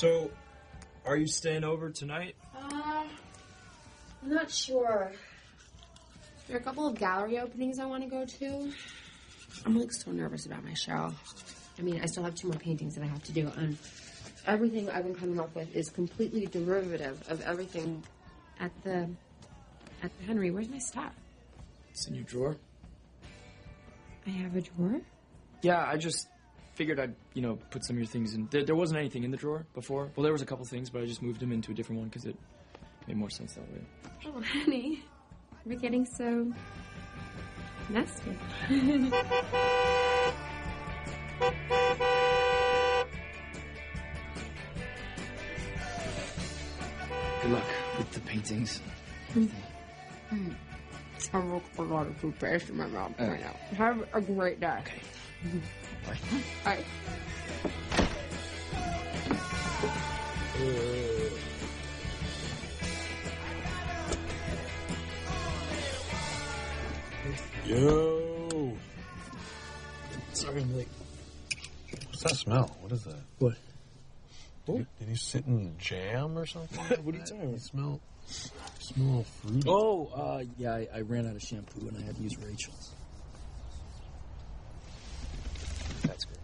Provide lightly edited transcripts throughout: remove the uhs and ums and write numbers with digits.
So, are you staying over tonight? I'm not sure. There are a couple of gallery openings I want to go to. I'm like so nervous about my show. I mean, I still have 2 more paintings that I have to do, and everything I've been coming up with is completely derivative of everything at the Henry. Where's my stuff? It's in your drawer. I have a drawer? Yeah, I just figured I'd, put some of your things in. There wasn't anything in the drawer before. Well, there was a couple things, but I just moved them into a different one because it made more sense that way. Oh, honey. We're getting so nested. Good luck with the paintings. I have a lot of toothpaste in my mouth right now. Have a great day. Okay. Bye. Bye. Yo! Sorry I'm late. What's that smell? What is that? What? Did you sit in jam or something? What are you talking about? Smell fruity. Oh, yeah, I ran out of shampoo and I had to use Rachel's. That's great.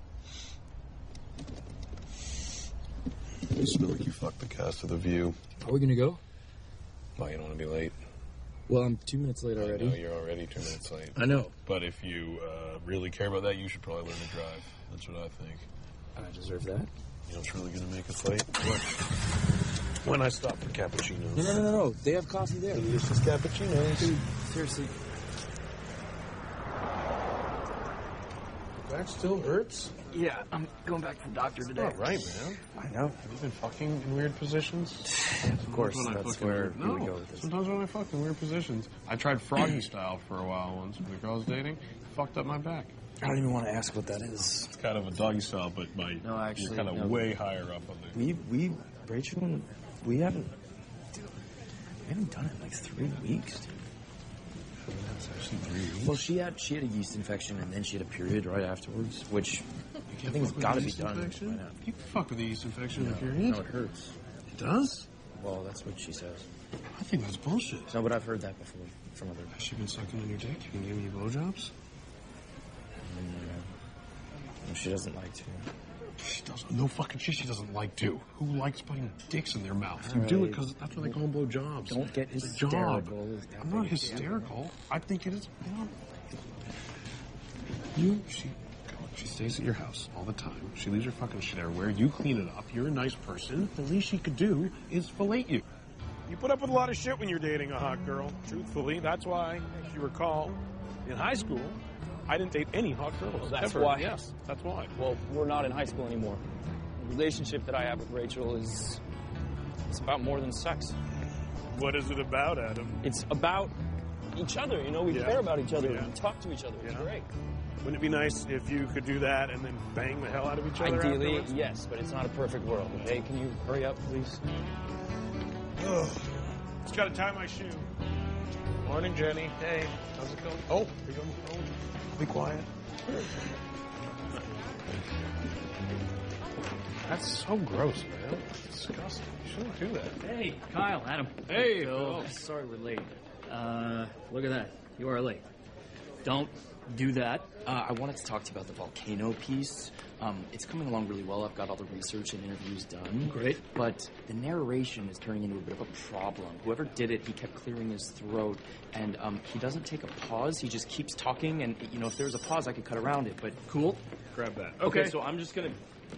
You smell like you fucked the cast of The View. Are we gonna go? Well, you don't want to be late. Well, I'm 2 minutes late already. I know, you're already 2 minutes late. I know. But if you really care about that, you should probably learn to drive. That's what I think. I deserve that. You know what's really going to make us late? What? When I stop for cappuccinos. No. They have coffee there. Delicious cappuccinos. Dude, seriously. Back still hurts? Yeah, I'm going back to the doctor today. Not right, man. I know. Have you been fucking in weird positions? Of course, that's where we would go with this. Sometimes when I fuck in weird positions. I tried froggy style for a while once with a girl I was dating. Fucked up my back. I don't even want to ask what that is. It's kind of a doggy style, but you're kind of way higher up on the... Rachel, we haven't done it in like 3 weeks, dude. That's actually 3 weeks. Well, she had a yeast infection and then she had a period right afterwards, which I think has got to be done. Infection? Why not? You can fuck with a yeast infection in a No, period. no, it hurts. It does? Well, that's what she says. I think that's bullshit. No, but I've heard that before from other. Has she been sucking on your dick? You been giving you blowjobs? No, she doesn't like to. She doesn't. No fucking shit. She doesn't like to. Who likes putting dicks in their mouth? You do it because that's what they call blowjobs. Don't get It's a hysterical. job. I'm not hysterical. I think it is. She stays at your house all the time. She leaves her fucking shit everywhere. You clean it up. You're a nice person. The least she could do is fillet you. You put up with a lot of shit when you're dating a hot girl. Truthfully, that's why, if you recall, in high school, I didn't date any hot girls. Well, that's ever. why. Yes, that's why. Well, we're not in high school anymore. The relationship that I have with Rachel it's about more than sex. What is it about, Adam? It's about each other. We care about each other. Yeah. We talk to each other. It's great. Wouldn't it be nice if you could do that and then bang the hell out of each other Ideally, afterwards? yes, but it's not a perfect world. Okay, can you hurry up, please? Ugh. Just gotta tie my shoe. Morning, Jenny. Hey, how's it going? Oh, you're on the phone. Be quiet. That's so gross, man. It's disgusting. You shouldn't do that. Hey, Kyle, Adam. Hey, Phil. Phil. Sorry we're late. Look at that. You are late. Don't do that. I wanted to talk to you about the volcano piece. It's coming along really well. I've got all the research and interviews done. Great. But the narration is turning into a bit of a problem. Whoever did it, he kept clearing his throat, and he doesn't take a pause. He just keeps talking, and, if there was a pause, I could cut around it, but... Cool. Grab that. Okay, so I'm just gonna...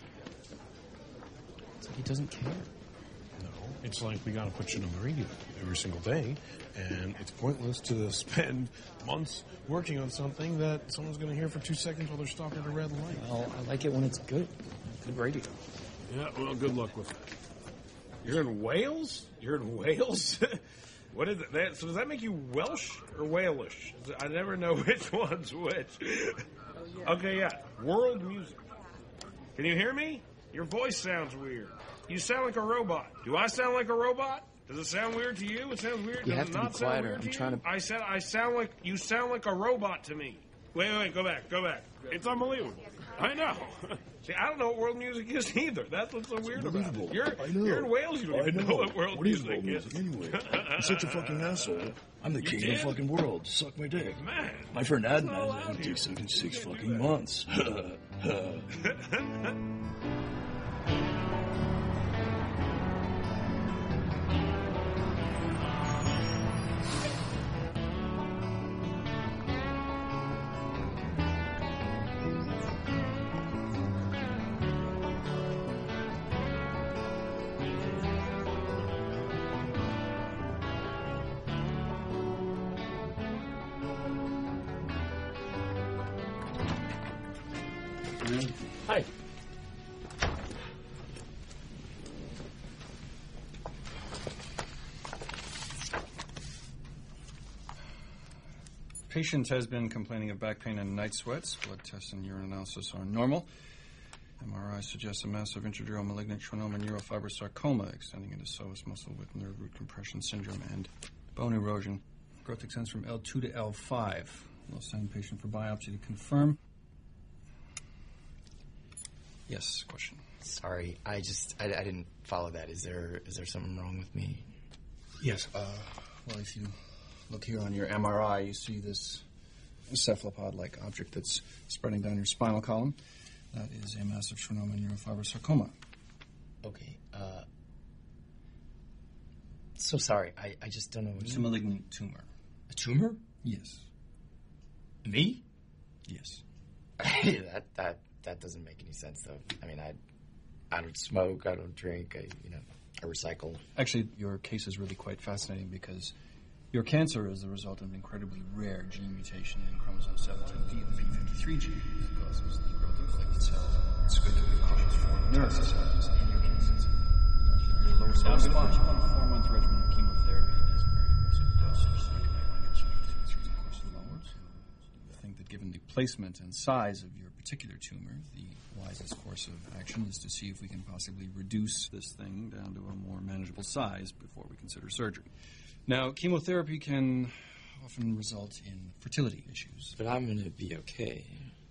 It's like he doesn't care. No, it's like we gotta put shit on the radio every single day, and it's pointless to spend months working on something that someone's gonna hear for 2 seconds while they're stopping at a red light. Well, I like it when it's good. Good radio. Yeah, well, good luck with that. You're in Wales? You're in Wales? What is it? So does that make you Welsh or Walish? I never know which one's which. Okay, yeah. World music. Can you hear me? Your voice sounds weird. You sound like a robot. Do I sound like a robot? Does it sound weird to you? It sounds weird. You Does have it to be not sound quieter. weird I'm to trying you? to... You sound like a robot to me. Wait, go back. It's unbelievable. I know. See, I don't know what world music is either. That's what's so weird about it. I know. You're in Wales, you don't even know what world What is music world music anyway? I'm such a fucking asshole. I'm the king of the fucking world. Suck my dick. Man. My friend Adnan has had dick sucked in 6 fucking months. Hi. Patient has been complaining of back pain and night sweats. Blood tests and urine analysis are normal. MRI suggests a massive intradural malignant schwannoma neurofibrosarcoma extending into psoas muscle with nerve root compression syndrome and bone erosion. Growth extends from L2 to L5. We'll send patient for biopsy to confirm. Yes, question. Sorry, I didn't follow that. Is there something wrong with me? Yes. Well, if you look here on your MRI, you see this cephalopod-like object that's spreading down your spinal column. That is a massive schwannoma neurofibrosarcoma. Okay, so sorry, I just don't know what It's a malignant tumor. A tumor? Yes. Me? Yes. That doesn't make any sense, though. I mean, I don't smoke, I don't drink, I recycle. Actually, your case is really quite fascinating because your cancer is the result of an incredibly rare gene mutation in chromosome 17p, the p53 gene, that causes the growth of afflicted cells. It's good to be cautious for neurosis. In your case, it's your lower spine. A 4-month regimen of chemotherapy is a very aggressive dosage, so recommend through the course of lowered. I think that given the placement and size of your particular tumor, the wisest course of action is to see if we can possibly reduce this thing down to a more manageable size before we consider surgery. Now, chemotherapy can often result in fertility issues. But I'm gonna be okay.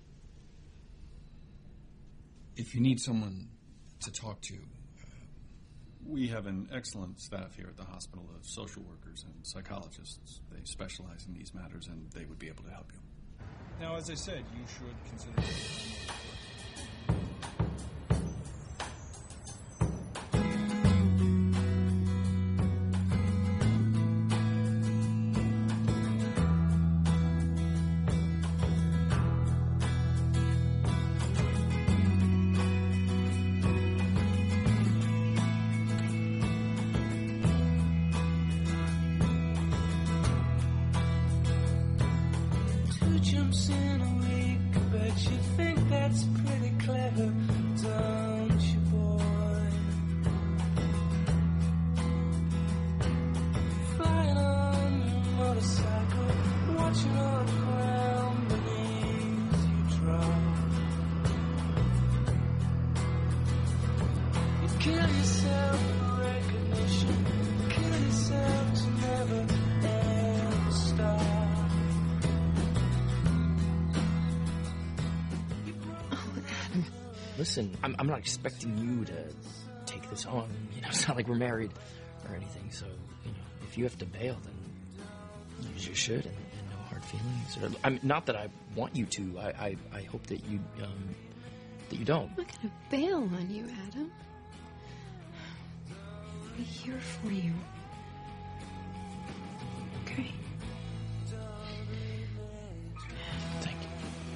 If you need someone to talk to, we have an excellent staff here at the hospital of social workers and psychologists. They specialize in these matters, and they would be able to help you. Now, as I said, you should consider... Jumps in a week, I bet you think that's pretty clever, don't you, boy? Flying on your motorcycle, watching all the ground beneath you drop. You kill yourself for recognition, kill yourself to never ever stop. Listen, I'm not expecting you to take this on. It's not like we're married or anything. So, if you have to bail, then you should, and no hard feelings. I mean, not that I want you to. I hope that you don't. I'm not gonna bail on you, Adam. I'll be here for you. Okay. Thank you.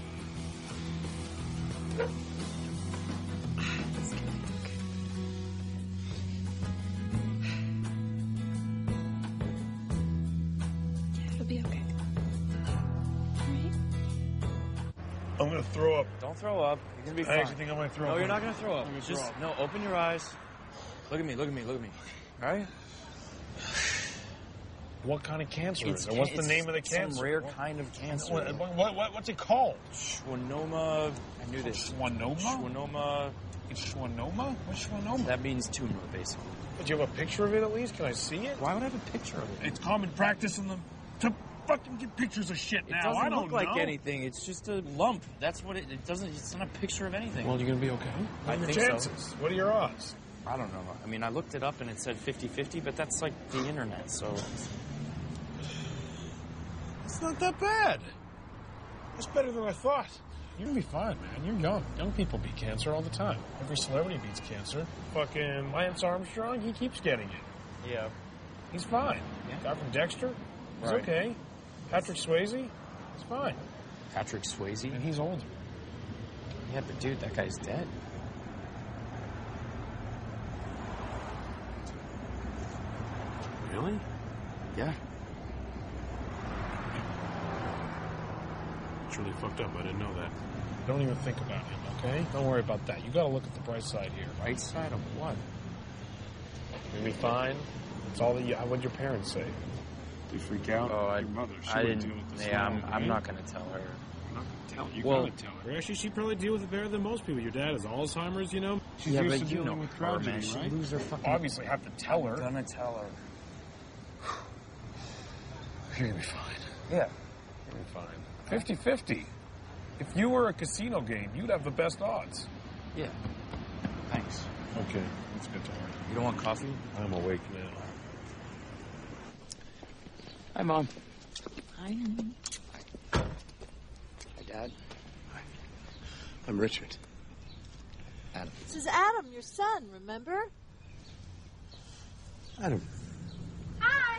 I'm gonna throw up. Don't throw up. You're gonna be fine. I actually think I'm gonna throw up. No, you're not gonna throw up. I'm gonna Just throw up. no. Open your eyes. Look at me. Look at me. Look at me. All right. What kind of cancer is it? What's the name of the cancer? Some rare kind of cancer. What's it called? Schwannoma. I knew this. Schwannoma? Schwannoma. It's schwannoma? What's schwannoma? That means tumor, basically. But you have a picture of it at least? Can I see it? Why would I have a picture of it? It's common practice to fucking get pictures of shit It now. doesn't I don't look like know. anything. It's just a lump. That's what it doesn't. It's not a picture of anything. Well, you're gonna be okay. I What are think your so. chances? What are your odds? I don't know. I mean, I looked it up and it said 50-50, but that's like the internet, so... It's not that bad. It's better than I thought. You're gonna be fine, man. You're young. Young people beat cancer all the time. Every celebrity beats cancer. Fucking Lance Armstrong, he keeps getting it. Yeah. He's fine. Yeah. Guy from Dexter, he's Right. okay. Patrick Swayze, he's fine. Patrick Swayze? And he's older. Yeah, but dude, that guy's dead. Really? Yeah. It's really fucked up. I didn't know that. Don't even think about him, okay? Don't worry about that. You gotta look at the bright side here. Right side of what? You'll be fine. It's all that what'd your parents say? Do you freak out? Oh, Your mother. She I would didn't... deal with this Yeah, alone, I'm right? not gonna tell her. You're not gonna tell her. You Well- gotta tell her. Actually, she'd probably deal with it better than most people. Your dad has Alzheimer's, you know? She's Yeah, used but to you dealing know with her, tragedy, man. She'd right? lose her fucking... Obviously, have to tell her. I'm gonna tell her. You're gonna be fine. Yeah. You're gonna be fine. 50-50. If you were a casino game, you'd have the best odds. Yeah. Thanks. Okay, that's good to hear. You don't want coffee? I'm awake now. Hi, Mom. Hi. Hi, Dad. I'm Richard. Adam. This is Adam, your son, remember? Adam. Hi.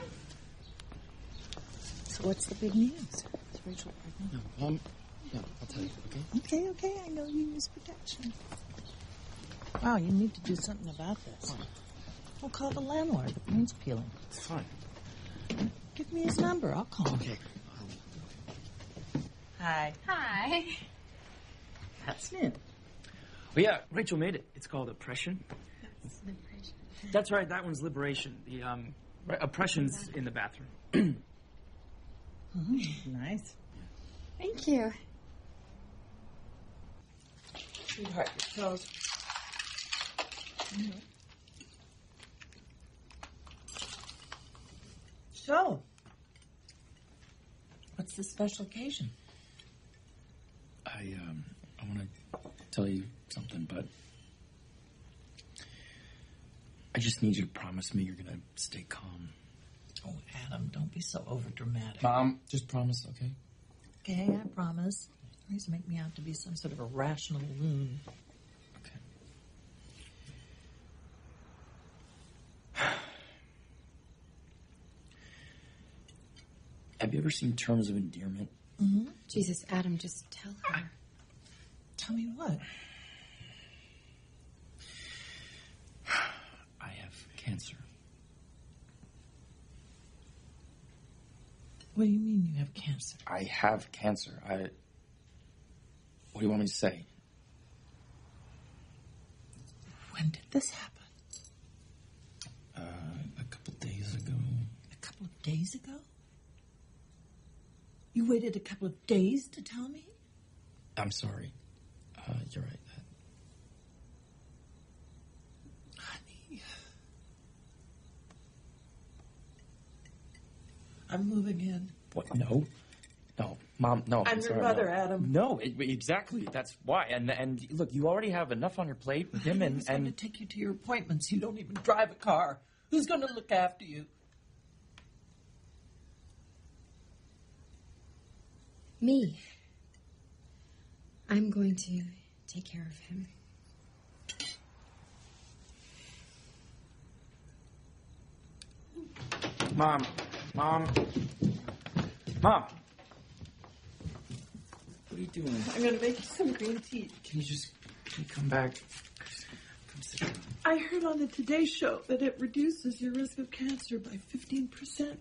So what's the big news? Is Rachel pregnant? No, I'll tell you, okay? Okay, I know you use protection. Wow, you need to do something about this. We'll call the landlord. The paint's peeling. It's fine. Give me his number. I'll call him. Okay. Hi. Hi. That's new. Well, yeah, Rachel made it. It's called Oppression. That's right, that one's Liberation. The, right, Oppression's in the bathroom. Nice. Thank you. Sweetheart, your toes. So, what's the special occasion? I want to tell you something, but I just need you to promise me you're going to stay calm. Oh, Adam, don't be so overdramatic. Mom, just promise, okay? Okay, I promise. Please make me out to be some sort of a rational loon. Okay. Have you ever seen Terms of Endearment? Mm-hmm. Jesus, Adam, just tell her. Tell me what? I have cancer. What do you mean you have cancer? I have cancer. What do you want me to say? When did this happen? A couple days ago. A couple of days ago? You waited a couple of days to tell me? I'm sorry. You're right. Honey. I'm moving in. What? No. No, Mom, no. I'm your sorry, mother, no. Adam. No, exactly. That's why. And look, you already have enough on your plate with him Who's going to take you to your appointments? You don't even drive a car. Who's going to look after you? Me. I'm going to take care of him. Mom. What are you doing? I'm going to make you some green tea. Can you come back? Come sit down. I heard on the Today Show that it reduces your risk of cancer by 15%.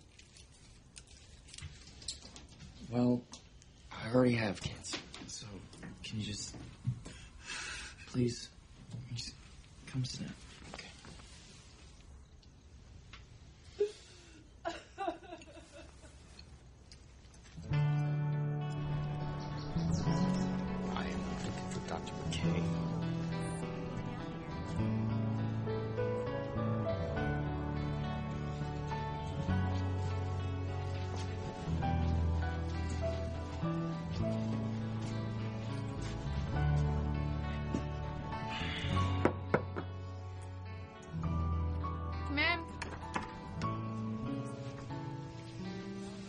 Well, I already have cancer, so can you just please just come sit down? Okay. I am looking for Dr. McKay.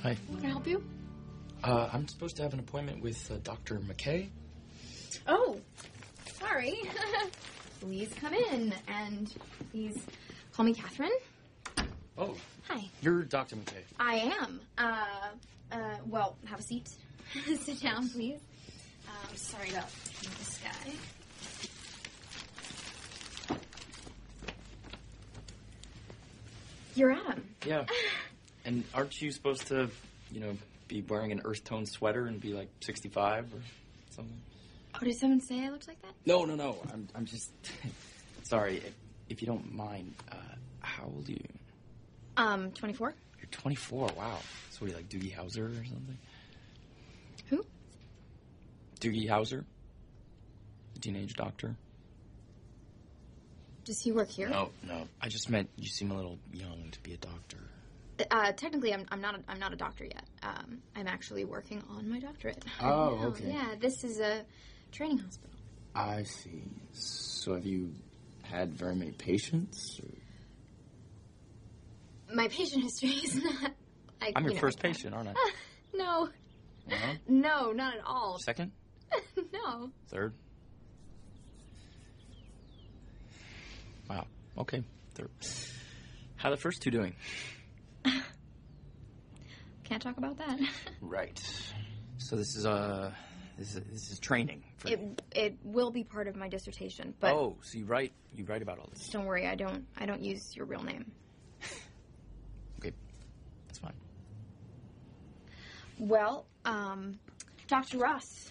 Hi. Can I help you? I'm supposed to have an appointment with Dr. McKay. Oh, sorry. Please come in, and please call me Catherine. Oh. Hi. You're Dr. McKay. I am. Well, have a seat. Sit down, please. Sorry about this guy. You're Adam. Yeah. And aren't you supposed to, be wearing an earth tone sweater and be like 65 or something? Oh, did someone say I looked like that? No. I'm just sorry. If you don't mind, how old are you? 24. You're 24. Wow. So what are you, like Doogie Howser or something? Who? Doogie Howser, the teenage doctor. Does he work here? No. I just meant you seem a little young to be a doctor. Technically, I'm not a doctor yet. I'm actually working on my doctorate. Oh, okay. Yeah, this is a training hospital. I see. So have you had very many patients? Or? My patient history is not. I'm your first patient, aren't I? No. Uh-huh. No, not at all. Second? No. Third? Wow. Okay. Third. How are the first two doing? Can't talk about that. Right. So this is training for you. It will be part of my dissertation, but oh, so you write about all this. don't worry, I don't use your real name. Okay. That's fine. Well, Dr. Ross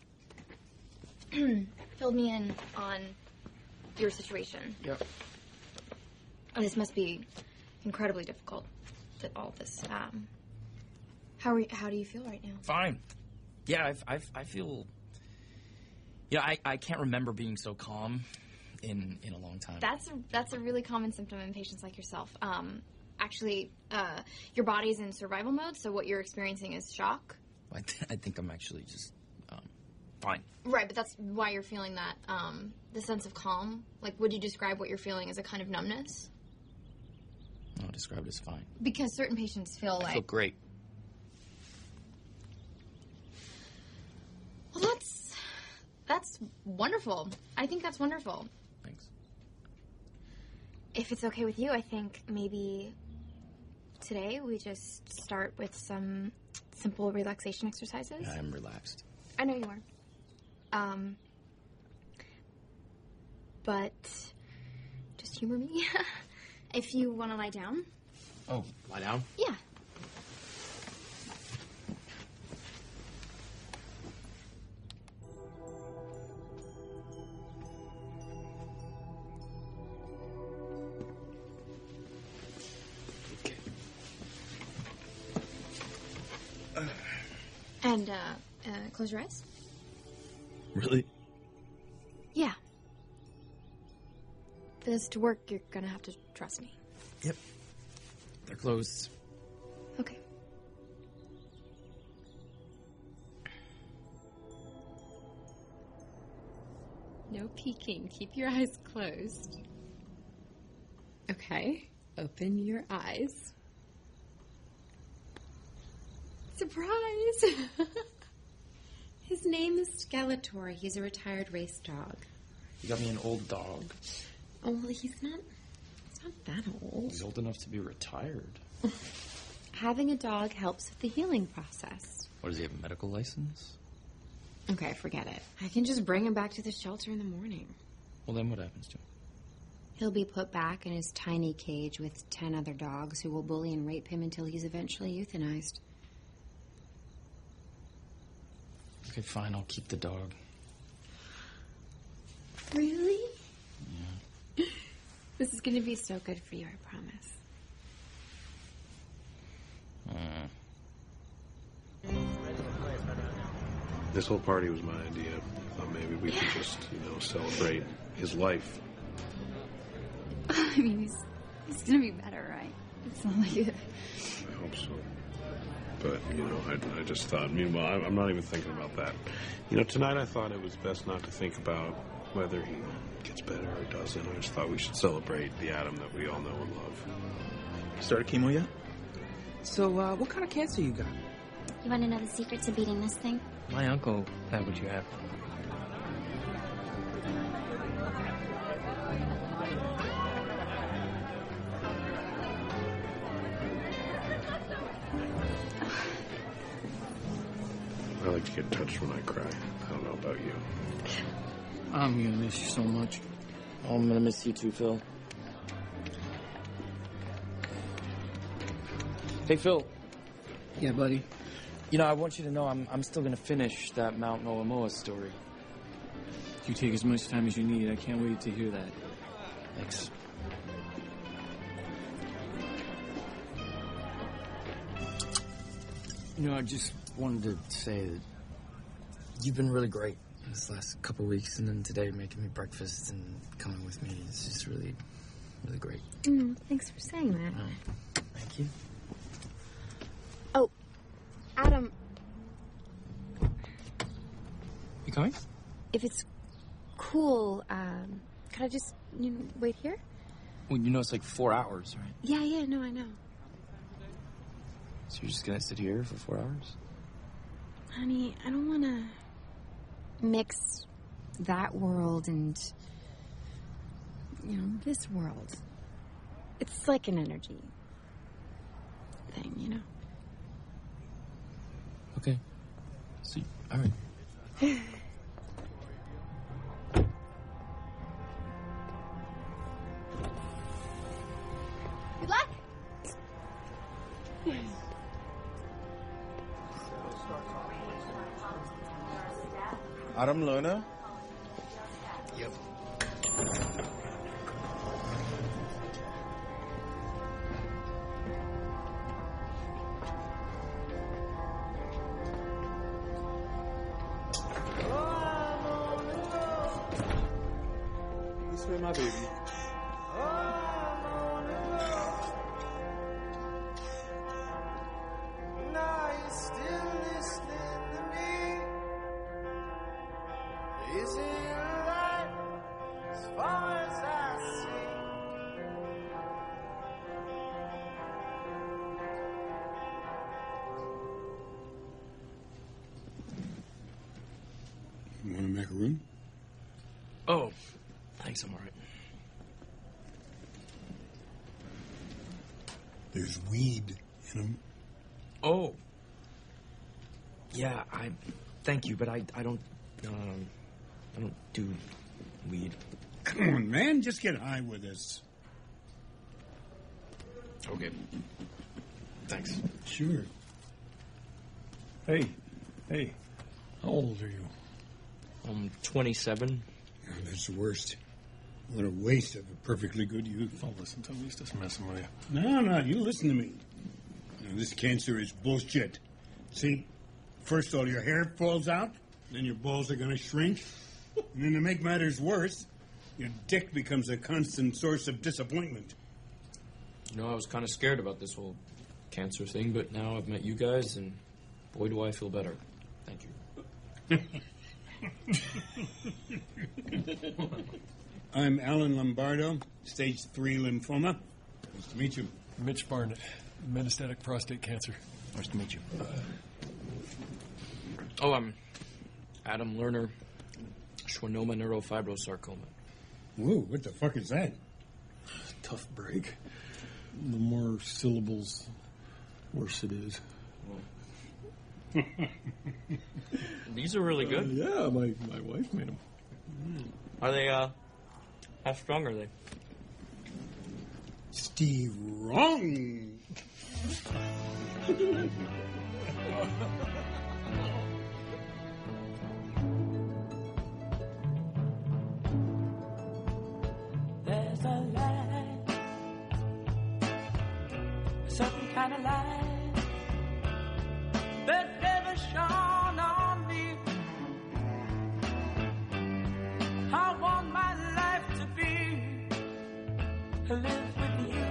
filled me in on your situation. Yep. Oh, this must be incredibly difficult, all this. How do you feel right now? Fine. Yeah, I feel. Yeah, I can't remember being so calm in a long time. That's a really common symptom in patients like yourself. Actually, your body's in survival mode, so what you're experiencing is shock. I think I'm actually just fine. Right, but that's why you're feeling that, the sense of calm. Like, would you describe what you're feeling as a kind of numbness? No, described as fine. Because certain patients feel I feel great. Well, that's wonderful. I think that's wonderful. Thanks. If it's okay with you, I think maybe today we just start with some simple relaxation exercises. Yeah, I'm relaxed. I know you are. But just humor me. If you want to lie down. Oh, lie down? Yeah. And, close your eyes. Really? Yeah. For this to work, you're gonna have to trust me. Yep. They're closed. Okay. No peeking. Keep your eyes closed. Okay. Open your eyes. Surprise! His name is Skeletor. He's a retired race dog. You got me an old dog. Oh, well, he's not that old. He's old enough to be retired. Having a dog helps with the healing process. What, does he have a medical license? Okay, forget it. I can just bring him back to the shelter in the morning. Well, then what happens to him? He'll be put back in his tiny cage with 10 other dogs who will bully and rape him until he's eventually euthanized. Okay, fine. I'll keep the dog. Really? Yeah. This is going to be so good for you, I promise. This whole party was my idea. I thought maybe we could just, celebrate his life. I mean, he's gonna be better, right? It's not like it. I hope so. But, I just thought, meanwhile, I'm not even thinking about that. Tonight I thought it was best not to think about whether he gets better or doesn't. I just thought we should celebrate the Adam that we all know and love. Started chemo yet? So, what kind of cancer you got? You want to know the secret to beating this thing? My uncle had what you have. I like to get touched when I cry. I don't know about you. I'm gonna miss you so much. Oh, I'm gonna miss you too, Phil. Hey, Phil. Yeah, buddy. You know, I want you to know I'm still gonna finish that Mount Moamoa story. You take as much time as you need. I can't wait to hear that. Thanks. You know, I just wanted to say that you've been really great this last couple weeks, and then today making me breakfast and coming with me is just really, really great. Thanks for saying that. Thank you. Oh, Adam, You coming? if it's cool, could I just wait here? Well, you know it's like 4 hours, right? Yeah, no, I know. So you're just gonna sit here for 4 hours? Honey, I don't want to mix that world and, this world. It's like an energy thing, Okay. So, all right. Good luck. Adam Lerner? Yep. This way, my baby. Now you're still listening to me. Is it right as far as I see? You want a macaroon? Oh, thanks, I'm all right. There's weed in them. Oh. Yeah, thank you, but I don't do weed. Come on, man, just get high with us. Okay. Thanks. Sure. Hey, how old are you? I'm 27. Oh, that's the worst. What a waste of a perfectly good youth. Oh, listen to me. He's just messing with you. No, you listen to me. Now, this cancer is bullshit. See, first all your hair falls out, then your balls are going to shrink, and then to make matters worse, your dick becomes a constant source of disappointment. You know, I was kind of scared about this whole cancer thing, but now I've met you guys, and boy, do I feel better. Thank you. I'm Alan Lombardo, stage 3 lymphoma. Nice to meet you. Mitch Barnett, metastatic prostate cancer. Nice to meet you. Oh, I'm Adam Lerner, schwannoma neurofibrosarcoma. Whoa, what the fuck is that? Tough break. The more syllables, worse it is. These are really good. Yeah, my wife made them. Are they, how strong are they? Steve Wrong! There's a light, a certain kind of light that never shone on me. I want my life to be live with you,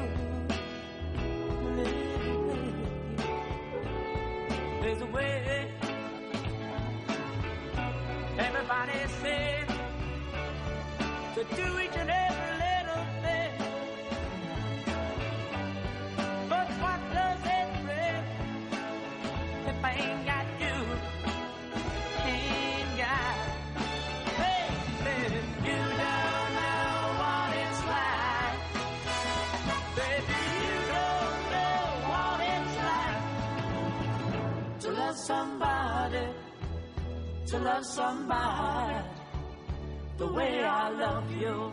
live with you. There's a way. Everybody said to do each and every little thing. But what does it bring? to love somebody the way I love you.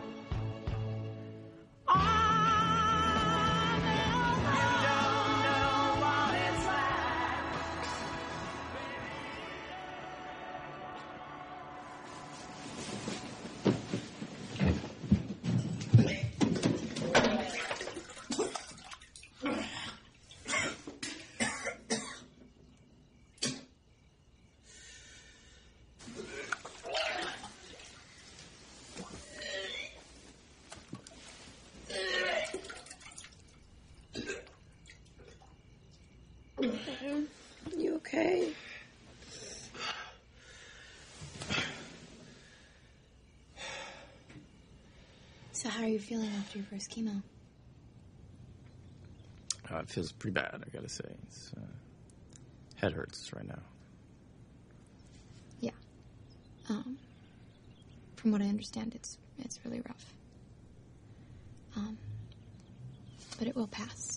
You okay? So how are you feeling after your first chemo? It feels pretty bad, I gotta say. It's, head hurts right now. Yeah. From what I understand, it's really rough. But it will pass.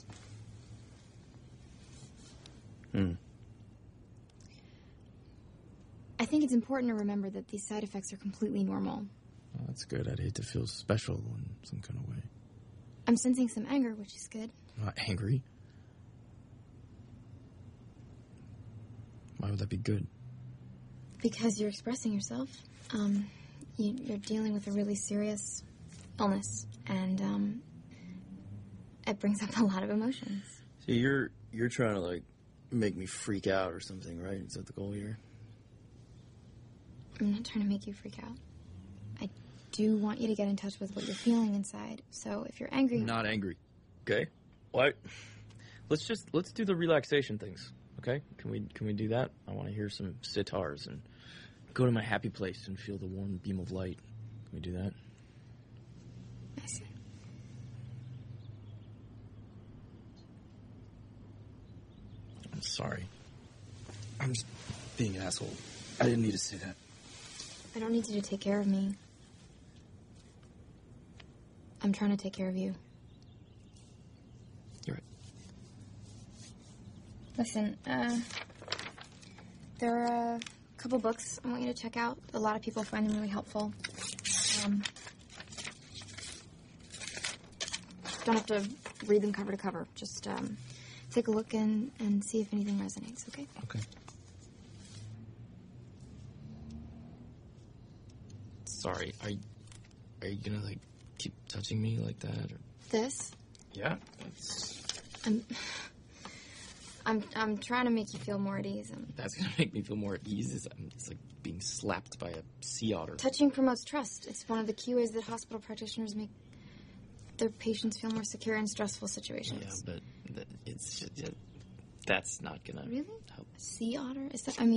I think it's important to remember that these side effects are completely normal. Well, that's good. I'd hate to feel special in some kind of way. I'm sensing some anger, which is good. I'm not angry. Why would that be good? Because you're expressing yourself. You're dealing with a really serious illness, and it brings up a lot of emotions. So you're trying to, like, make me freak out or something, right? Is that the goal here? I'm not trying to make you freak out. I do want you to get in touch with what you're feeling inside. So if you're angry... I'm not angry. Okay? What? Let's do the relaxation things, okay? Can we do that? I want to hear some sitars and go to my happy place and feel the warm beam of light. Can we do that? I see. I'm sorry. I'm just being an asshole. I didn't need to say that. I don't need you to take care of me. I'm trying to take care of you. You're right. Listen, there are a couple books I want you to check out. A lot of people find them really helpful. Don't have to read them cover to cover. Just take a look and see if anything resonates, okay? Okay. Sorry, are you gonna, like, keep touching me like that? Or? This? Yeah. I'm trying to make you feel more at ease. That's gonna make me feel more at ease. It's like being slapped by a sea otter. Touching promotes trust. It's one of the key ways that hospital practitioners make their patients feel more secure in stressful situations. Yeah, but it's just, that's not gonna really help. A sea otter? Is that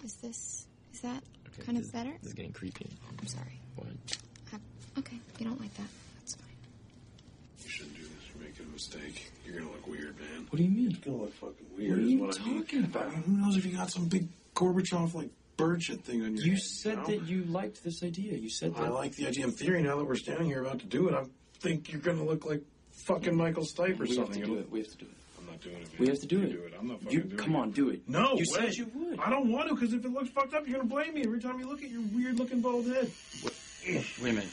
kind of better? This is getting creepy. I'm sorry. What? Okay, you don't like that. That's fine. You shouldn't do this. You're making a mistake. You're gonna look weird, man. What do you mean? It's gonna look fucking weird. What are you is what talking about? I mean, who knows if you got some big Gorbachev like bird shit thing on your You head, said know? that you liked this idea. You said that. I like the idea in theory. Now that we're standing here about to do it, I think you're gonna look like fucking Michael Stipe or something. We have to do it. I'm not doing it. Man. We have to do You it. do it. I'm not fucking doing it. Come on, do it. No, you way. said you would. I don't want to because if it looks fucked up, you're gonna blame me every time you look at your weird looking bald head. Wait a minute.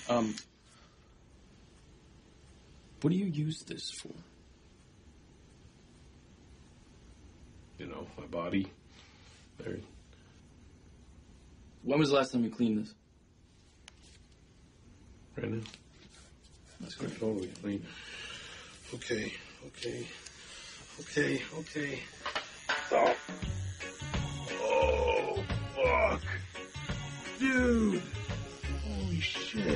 What do you use this for? You know, my body. There. When was the last time you cleaned this? Right now. That's great. Totally clean. Okay. Stop. Oh, fuck. Dude. Holy shit.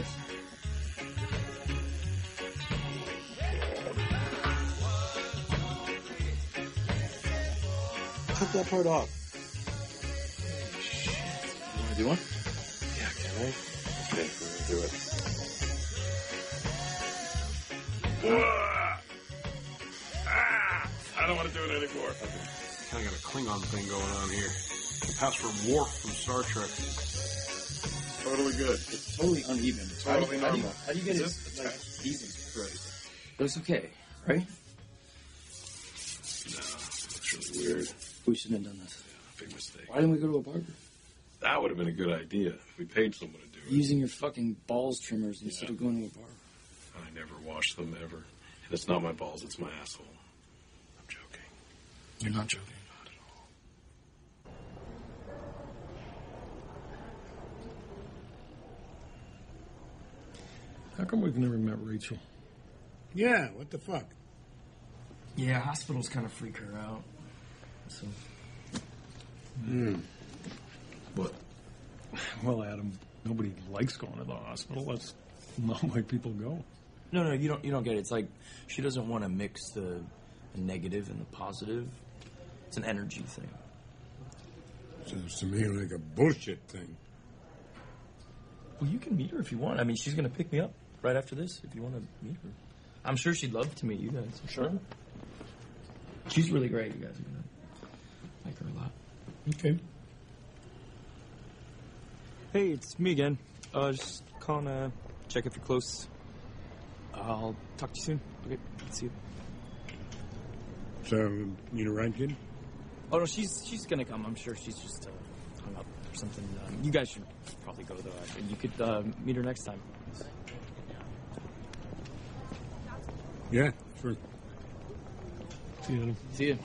Cut that part off. You want to do one? Yeah, can I? Okay, we're gonna do it. I don't want to do it anymore. Kind of got a Klingon thing going on here. The password Worf from Star Trek. Totally good. It's totally uneven. It's totally normal. How do you get it like decent? Right. But it's okay, right? No, it's really weird. We shouldn't have done this. Big mistake. Why didn't we go to a barber? That would have been a good idea if we paid someone to do it. Using your fucking balls trimmers instead of going to a bar. I never wash them ever. And it's not my balls, it's my asshole. I'm joking. You're not joking. Not at all. How come we've never met Rachel? Yeah, what the fuck? Yeah, hospitals kind of freak her out. So. What? Well, Adam, nobody likes going to the hospital. That's not why people go. No, you don't get it. It's like she doesn't want to mix the negative and the positive. It's an energy thing. Sounds to me like a bullshit thing. Well, you can meet her if you want. I mean, she's going to pick me up right after this if you want to meet her. I'm sure she'd love to meet you guys. I'm sure. She's really great. You guys are going to like her a lot. Okay. Hey, it's me again. Just calling check if you're close. I'll talk to you soon. Okay, see you. So, need a ride, kid? Oh, no, she's gonna come. I'm sure she's just hung up or something. You guys should probably go, though. You could meet her next time. Yeah, sure. See you, Adam. See you.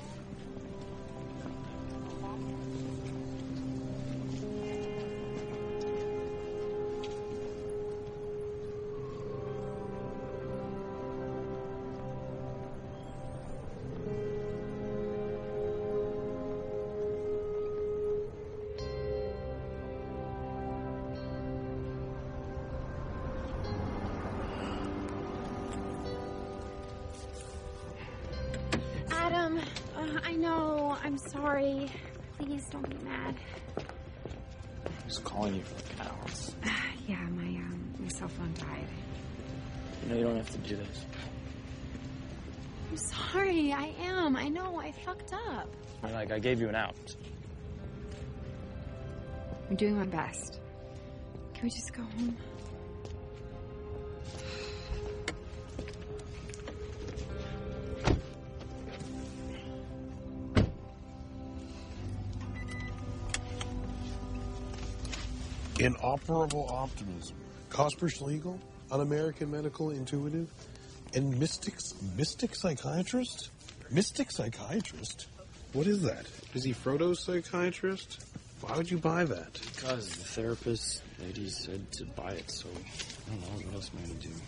Adam, I know. I'm sorry. Please don't be mad. I was calling you for like hours. Yeah, my cell phone died. You know you don't have to do this. I'm sorry. I am. I know. I fucked up. I gave you an out. I'm doing my best. Can we just go home? Inoperable optimism. Cosper Schlegel, un-American medical intuitive, and mystic psychiatrist? Mystic psychiatrist? What is that? Is he Frodo's psychiatrist? Why would you buy that? Because the therapist lady said to buy it, so I don't know. What else am I going to do?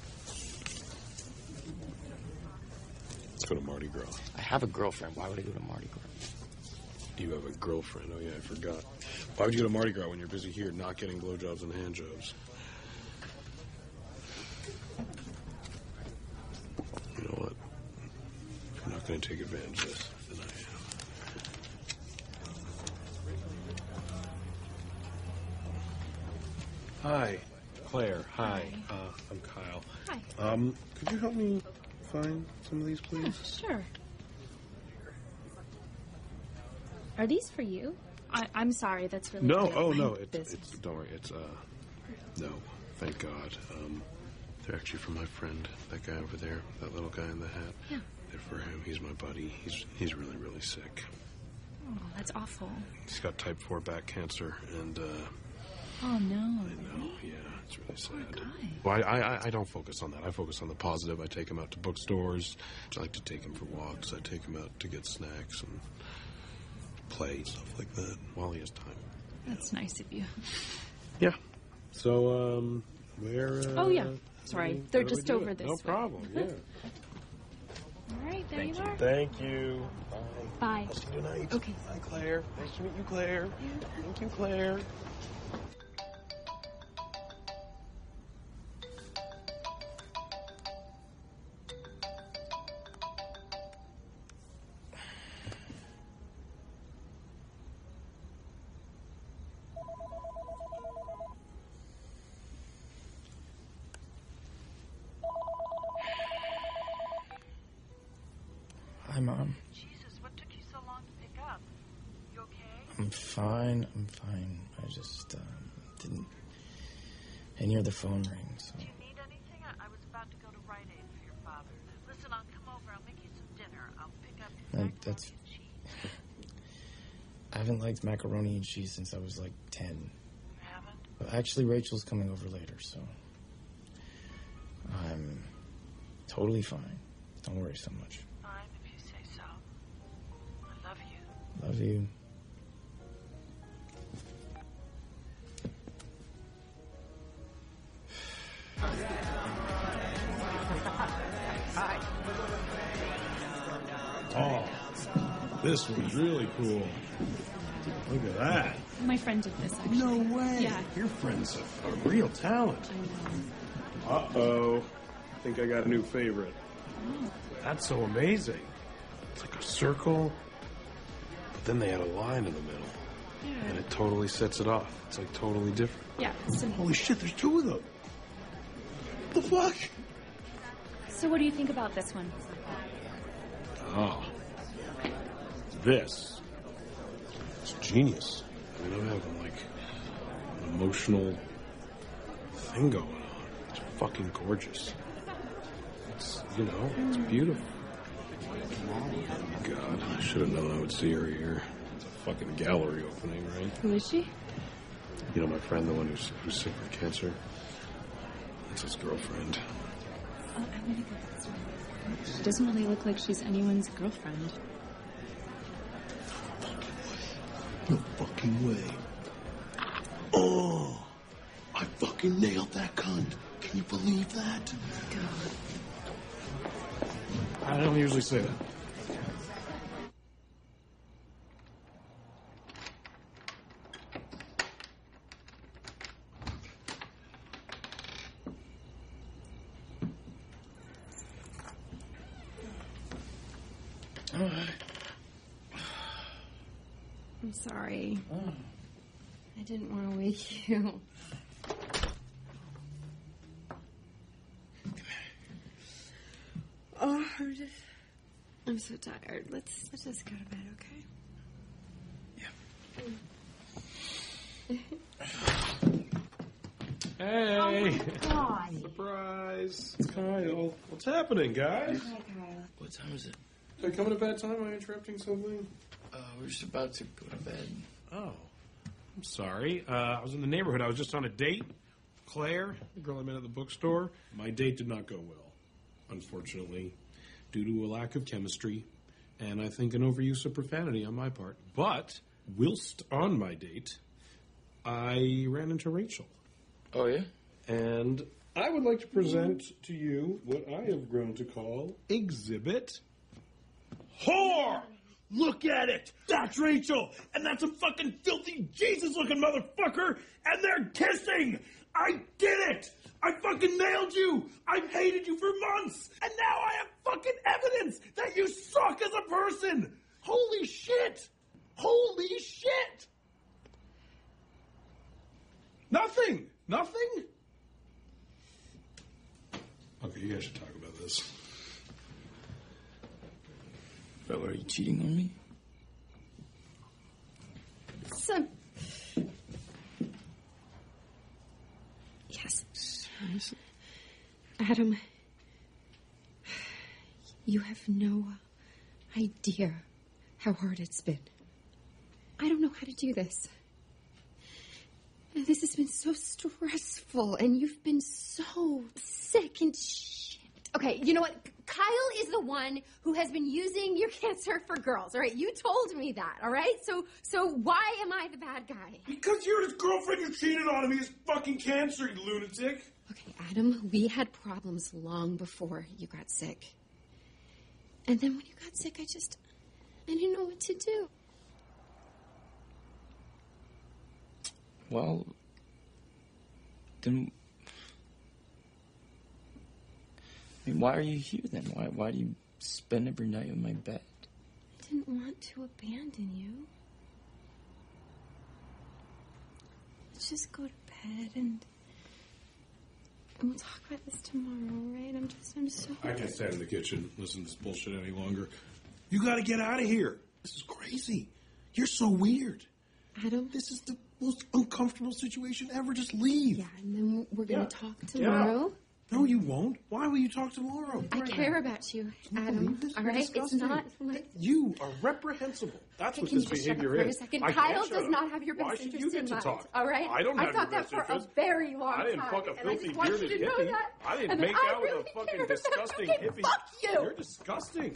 Let's go to Mardi Gras. I have a girlfriend. Why would I go to Mardi Gras? You have a girlfriend. Oh, yeah, I forgot. Why would you go to Mardi Gras when you're busy here not getting blowjobs and handjobs? You know what? If you're not going to take advantage of this, then I am. Hi, Claire. Hi. I'm Kyle. Hi. Could you help me find some of these, please? Sure. Are these for you? I'm sorry, that's really No, good. oh My no, it's business. don't worry, it's no, thank God. They're actually for my friend, that guy over there, that little guy in the hat. Yeah. They're for him. He's my buddy. He's really, really sick. Oh, that's awful. He's got type 4 back cancer, and Oh no. I know, yeah, it's really sad. Well, I don't focus on that. I focus on the positive. I take him out to bookstores. I like to take him for walks. I take him out to get snacks and play, stuff like that, while he has time. That's nice of you. Yeah. So, where... Oh, yeah. Sorry. They're where do we just do over it? this No way. problem, yeah. All right, there you are. Thank you. Bye. I'll see you tonight. Okay. Bye, Claire. Nice to meet you, Claire. Thank you, Claire. Hi, Mom. Jesus, what took you so long to pick up? You okay? I'm fine. I just didn't. And you're the phone ring, so. Do you need anything? I was about to go to Rite Aid for your father. Listen, I'll come over. I'll make you some dinner. I'll pick up That's. I haven't liked macaroni and cheese since I was like 10. Haven't? But actually, Rachel's coming over later, so I'm totally fine. Don't worry so much. Fine, if you say so. I love you. Love you. Oh, this was really cool. Look at that. My friend did this, actually. No way. Yeah. Your friend's a real talent. Uh-oh. I think I got a new favorite. That's so amazing. It's like a circle, but then they had a line in the middle. Yeah. And it totally sets it off. It's like totally different. Yeah. Holy shit, there's two of them. What the fuck? So what do you think about this one? Oh. This. It's genius. I mean, I'm having like an emotional thing going on. It's fucking gorgeous. It's, you know, it's beautiful. God, I should have known I would see her here. It's a fucking gallery opening, right? Who is she? You know, my friend, the one who's sick with cancer. That's his girlfriend. Oh, I'm gonna go this way. She doesn't really look like she's anyone's girlfriend. No fucking way. Oh, I fucking nailed that cunt. Can you believe that? I don't usually say that. I'm sorry. I didn't want to wake you. Oh, I'm so tired. Let's just go to bed, okay? Hey! Oh my God. Surprise! It's Kyle. What's happening, guys? Hi, Kyle. What time is it? Did I come at a bad time? Am I interrupting something? We're just about to go to bed. Oh. I'm sorry. I was in the neighborhood. I was just on a date. Claire, the girl I met at the bookstore. My date did not go well, unfortunately, due to a lack of chemistry and I think an overuse of profanity on my part. But, whilst on my date, I ran into Rachel. Oh, yeah? And I would like to present to you what I have grown to call Exhibit Whore! Look at it! That's Rachel! And that's a fucking filthy Jesus-looking motherfucker! And they're kissing! I did it! I fucking nailed you! I've hated you for months! And now I have fucking evidence that you suck as a person! Holy shit! Holy shit! Nothing! Nothing? Okay, you guys should talk about this. Bella, are you cheating on me? Son. Yes. Seriously? Adam, you have no idea how hard it's been. I don't know how to do this. This has been so stressful, and you've been so sick and shit. Okay, you know what? Kyle is the one who has been using your cancer for girls, all right? You told me that, all right? So why am I the bad guy? Because you're his girlfriend, you cheated on him, he has fucking cancer, you lunatic. Okay, Adam, we had problems long before you got sick. And then when you got sick, I didn't know what to do. Well, then, I mean, why are you here then? Why do you spend every night on my bed? I didn't want to abandon you. Let's just go to bed and we'll talk about this tomorrow, right? I'm so... I can't stand in the kitchen, listen to this bullshit any longer. You gotta get out of here. This is crazy. You're so weird. Adam? This is the most uncomfortable situation ever. Just leave. Yeah, and then we're gonna talk tomorrow. No, you won't. Why will you talk tomorrow? I care about you, Adam. All right? It's not like... You are reprehensible. That's what this behavior for a is. second. I Kyle can't shut does up. not have your Why best should interest you in get to mind. talk? All right? I don't have thought your that best for a interest. very long time. I didn't fuck a and I filthy just want you bearded to know hippie. that. I didn't And make I out with really a fucking care about disgusting you. Okay, hippie. fuck you. You're disgusting.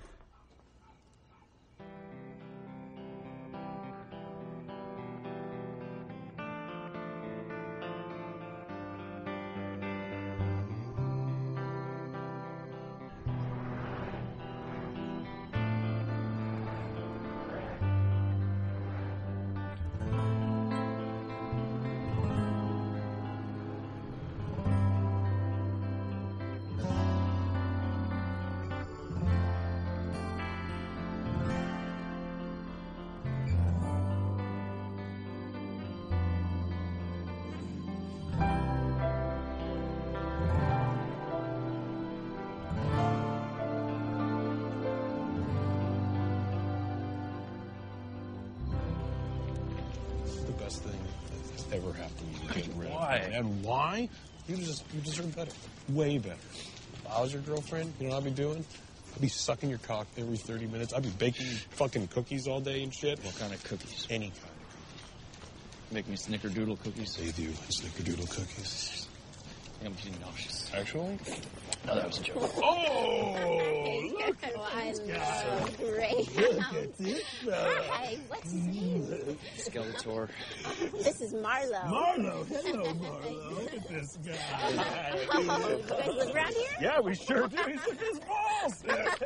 The best thing that's ever happened to you. Getting rid of Why? her. And why? You deserve better. Way better. If I was your girlfriend, you know what I'd be doing? I'd be sucking your cock every 30 minutes. I'd be baking fucking cookies all day and shit. What kind of cookies? Any kind. Make me snickerdoodle cookies. They do snickerdoodle cookies. I'm getting nauseous. Actually? No, that was a joke. Oh! Look at I love greyhounds. Hi, what's his name? Skeletor. This is Marlo. Marlo, hello, Marlo. Look at this guy. Oh, you guys live around here? Yeah, we sure do. He took his balls.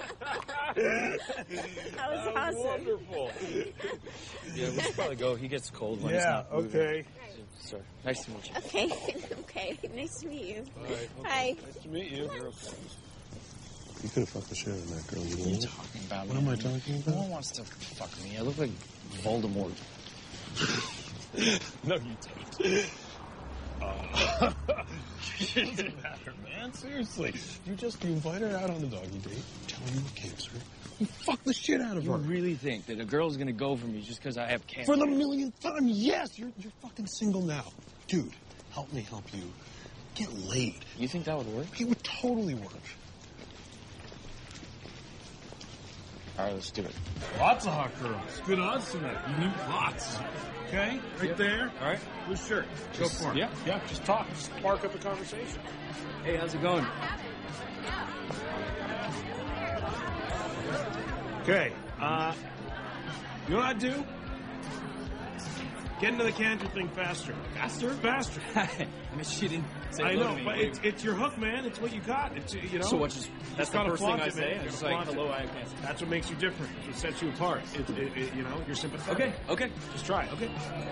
That was awesome. Wonderful. Yeah, we should probably go. He gets cold when he's Yeah, not moving. okay. Sorry. Nice to meet you. Okay, okay. Nice to meet you. All right. Hi. Nice to meet you. You could have fucked the shit out of that girl. What are you talking about? What am I talking about? No one wants to fuck me. I look like Voldemort. No, you don't. Doesn't matter, man. Seriously. You invite her out on a doggy date, tell her you have cancer, you fuck the shit out of You her. really think that a girl's gonna go for me just because I have cancer? For the millionth time, yes! You're fucking single now. Dude, help me help you. Get laid. You think that would work? It would totally work. All right, let's do it. Lots of hot girls. Good odds tonight. You need lots. Okay? Right there. All right. Blue shirt. Go for it. Yeah. Yeah, just talk. Just spark up the conversation. Hey, how's it going? Okay. You know what I'd do? Get into the cancer thing faster. Faster? Faster. I mean, she didn't say I hello know, to me. but it's your hook, man. It's what you got. It's, you know. So what? That's Just the gotta first thing flaunt I it, say. man. I'm You just gotta like, flaunt hello, it. I have cancer. That's what makes you different. That's what sets you apart. You know, you're sympathetic. Okay. Okay. Just try it. Okay.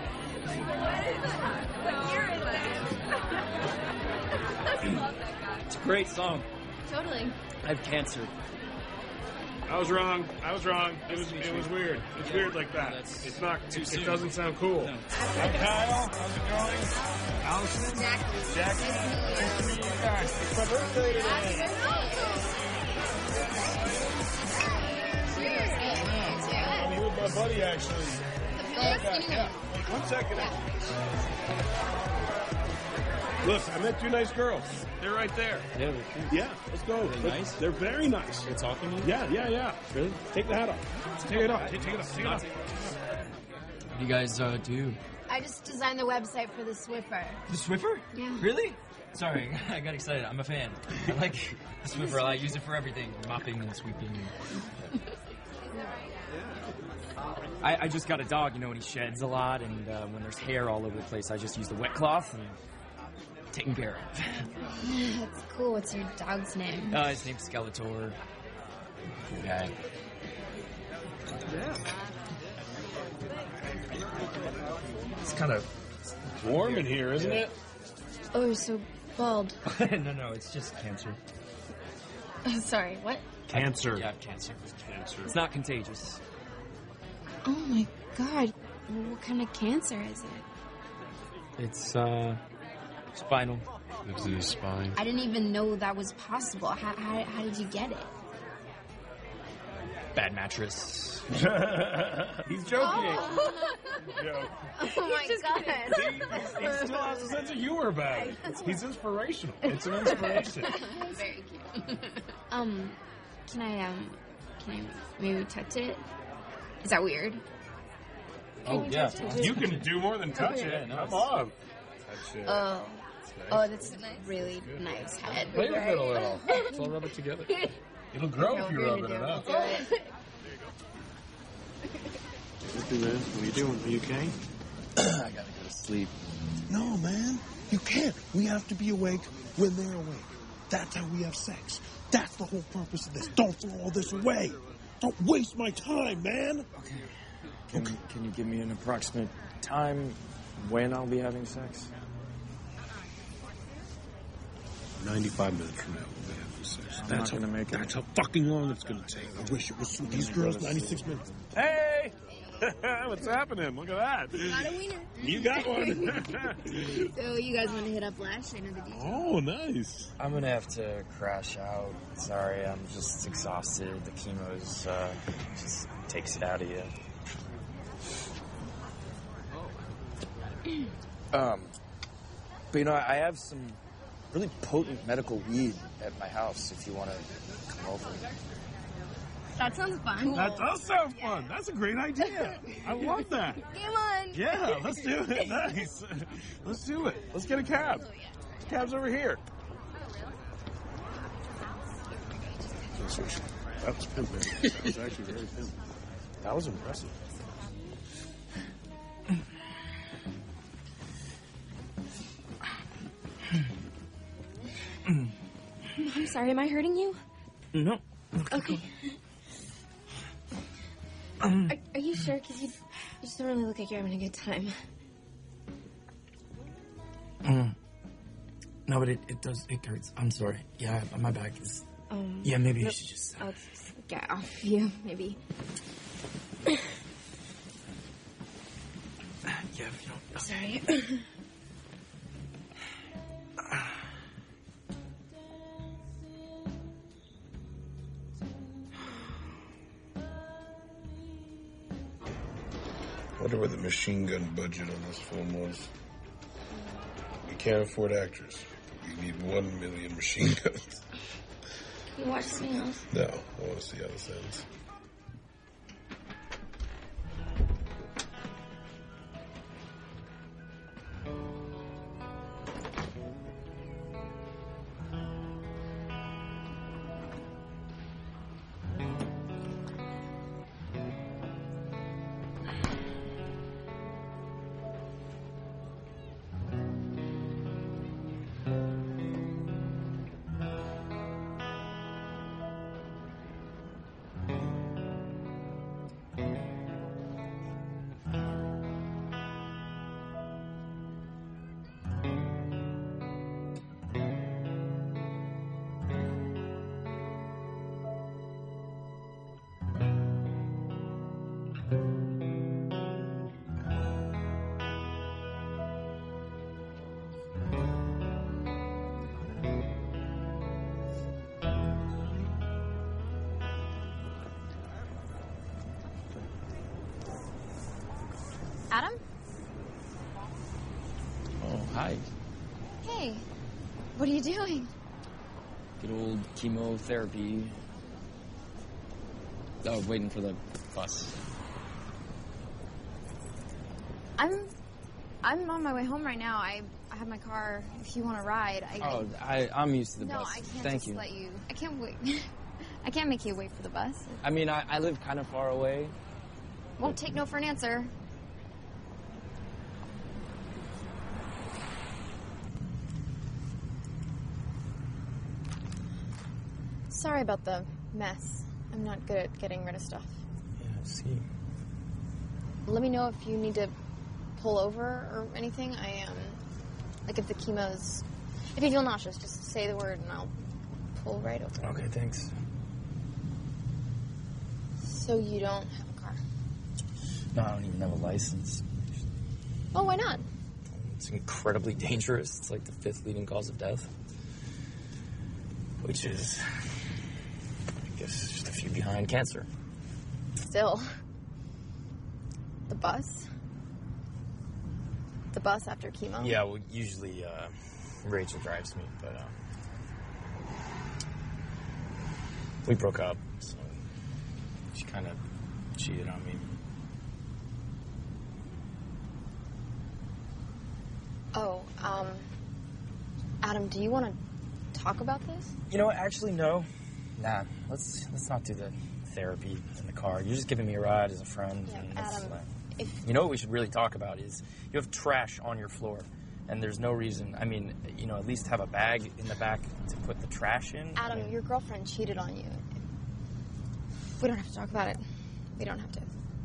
It's a great song. Totally. I have cancer. I was wrong. It was weird. It's weird like that. It's not. It doesn't sound cool. Hi, Kyle. How's it going? Allison? Jackie? Nice to meet you guys. It's my birthday today. I'm here with my buddy, actually. Yeah. Wait 1 second. Look, I met 2 nice girls. They're right there. Yeah, they're cute. Yeah, let's go. They're nice? They're very nice. They're talking to you? Yeah. Really? Take the hat off. Take it off. Take it off. What do you guys do? I just designed the website for the Swiffer. The Swiffer? Yeah. Really? Sorry, I got excited. I'm a fan. I like the Swiffer. I use it for everything. Mopping and sweeping. I just got a dog, you know, and he sheds a lot, and when there's hair all over the place, I just use the wet cloth and taken care of. That's cool. What's your dog's name? His name's Skeletor. Cool guy. Yeah. It's kind of warm in here, isn't it? Oh, you're so bald. No, it's just cancer. Sorry, what? Cancer. Yeah, cancer. It's not contagious. Oh my god. What kind of cancer is it? It's, spinal. Lives in his spine. I didn't even know that was possible. How did you get it? bad mattress. He's joking. Oh my god. He still has a sense of humor about it. He's inspirational. It's an inspiration. Very cute. Can I maybe touch it? Is that weird? Oh, yeah. You can do more than touch it. Come on. Touch it. Oh, that's really nice head. Play with it a little. Let's all rub it together. It'll grow if you rub it enough. Listen, man, what are you doing? Are you okay? I gotta go to sleep. No, man. You can't. We have to be awake when they're awake. That's how we have sex. That's the whole purpose of this. Don't throw all this away. Don't waste my time, man. Okay. Can you give me an approximate time when I'll be having sex? 95 minutes from now, we'll be having sex. That's not gonna make it. That's how fucking long it's gonna take. I wish it was with these girls. 96 minutes. Hey! What's happening? Look at that. Got a wiener. You got one. So you guys want to hit up Lash? I know the details. Oh, nice. I'm gonna have to crash out. Sorry, I'm just exhausted. The chemo's just takes it out of you. But you know, I have some really potent medical weed at my house if you want to come over. That sounds fun. That does sound fun. That's a great idea. I love that. Come on. Yeah, let's do it. Nice. Let's do it. Let's get a cab. Cab's over here. That was pimp, man. That was actually very pimp. That was impressive. I'm sorry, am I hurting you? No. Okay. Are you sure? Because you just don't really look like you're having a good time. No, but it hurts. I'm sorry. Yeah, my back is... yeah, maybe you should just... I'll just get off you, maybe. Yeah, if you don't... Sorry. I wonder what the machine gun budget on this film was. We can't afford actors. We need 1 million machine guns. Can you watch something else? No, I want to see how this ends. Adam? Oh, hi. Hey, what are you doing? Good old chemotherapy. Oh, waiting for the bus. I'm on my way home right now. I have my car. If you want to ride, I'm used to the no, bus. I can't Thank just you. let you. I can't wait. I can't make you wait for the bus. I mean, I live kind of far away. Won't take no for an answer. Sorry about the mess. I'm not good at getting rid of stuff. Yeah, I see. Let me know if you need to pull over or anything. Like if the chemo's... If you feel nauseous, just say the word and I'll pull right over. Okay, thanks. So you don't have a car? No, I don't even have a license. Oh, why not? It's incredibly dangerous. It's like the 5th leading cause of death. Which is, I guess, just a few behind cancer. Still. The bus? The bus after chemo? Yeah, well, usually Rachel drives me, but we broke up, so she kind of cheated on me. Oh, Adam, do you want to talk about this? You know what? Actually, no. Nah, let's not do the therapy in the car. You're just giving me a ride as a friend. Yeah, and Adam, you know what we should really talk about is you have trash on your floor, and there's no reason. I mean, you know, at least have a bag in the back to put the trash in. Adam, your girlfriend cheated on you. We don't have to talk about it. We don't have to.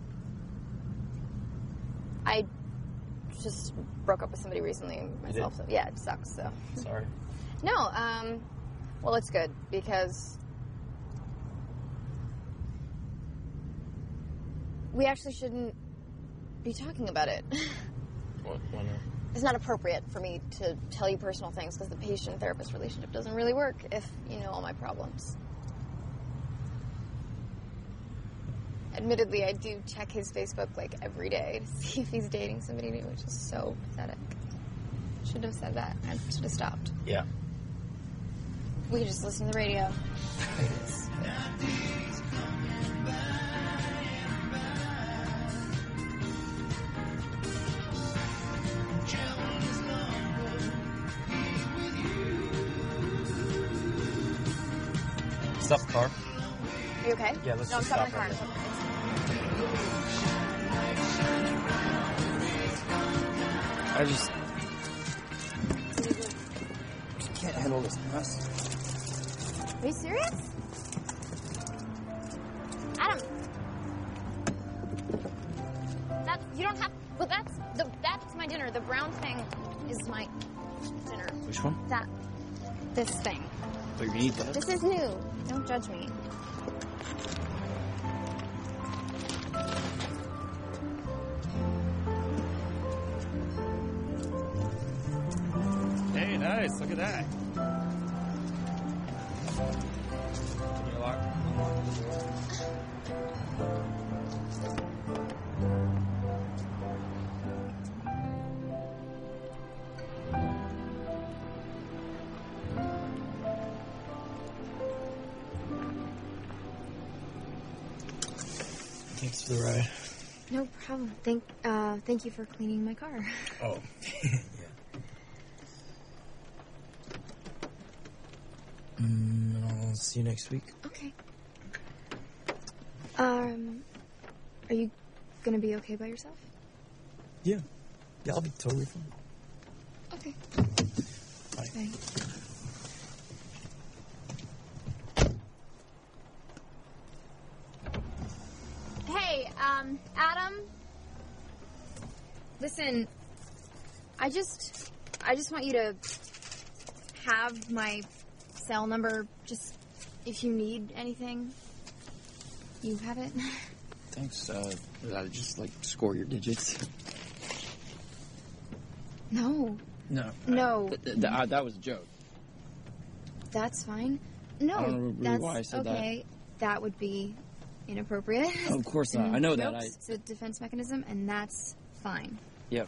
I just broke up with somebody recently myself, so yeah, it sucks, so. Sorry. No, well, it's good, because we actually shouldn't be talking about it. Why not? It's not appropriate for me to tell you personal things, because the patient-therapist relationship doesn't really work if you know all my problems. Admittedly, I do check his Facebook, like, every day to see if he's dating somebody new, which is so pathetic. Shouldn't have said that. I should have stopped. Yeah. We could just listen to the radio. Stop the car. Are you okay? Yeah, let's no, just I'm stop in the car. right now. I just can't handle this mess. Are you serious? Adam. You don't have, well, that's my dinner. The brown thing is my dinner. Which one? This thing. So you eat that? This is new. Don't judge me. Hey, nice. Look at that. Can you lock? Thanks for the ride. No problem. Thank you for cleaning my car. Oh. I'll see you next week. Okay. Are you gonna be okay by yourself? Yeah. Yeah, I'll be totally fine. Okay. Bye. Bye. Hey, Adam. Listen, I just want you to have my cell number, just if you need anything. You have it? Thanks. Just like score your digits. No. No. No. That was a joke. That's fine. No, I don't know really that's why I said okay. That would be inappropriate. Oh, of course not. I know that. Nope, it's a defense mechanism, and that's fine. Yep.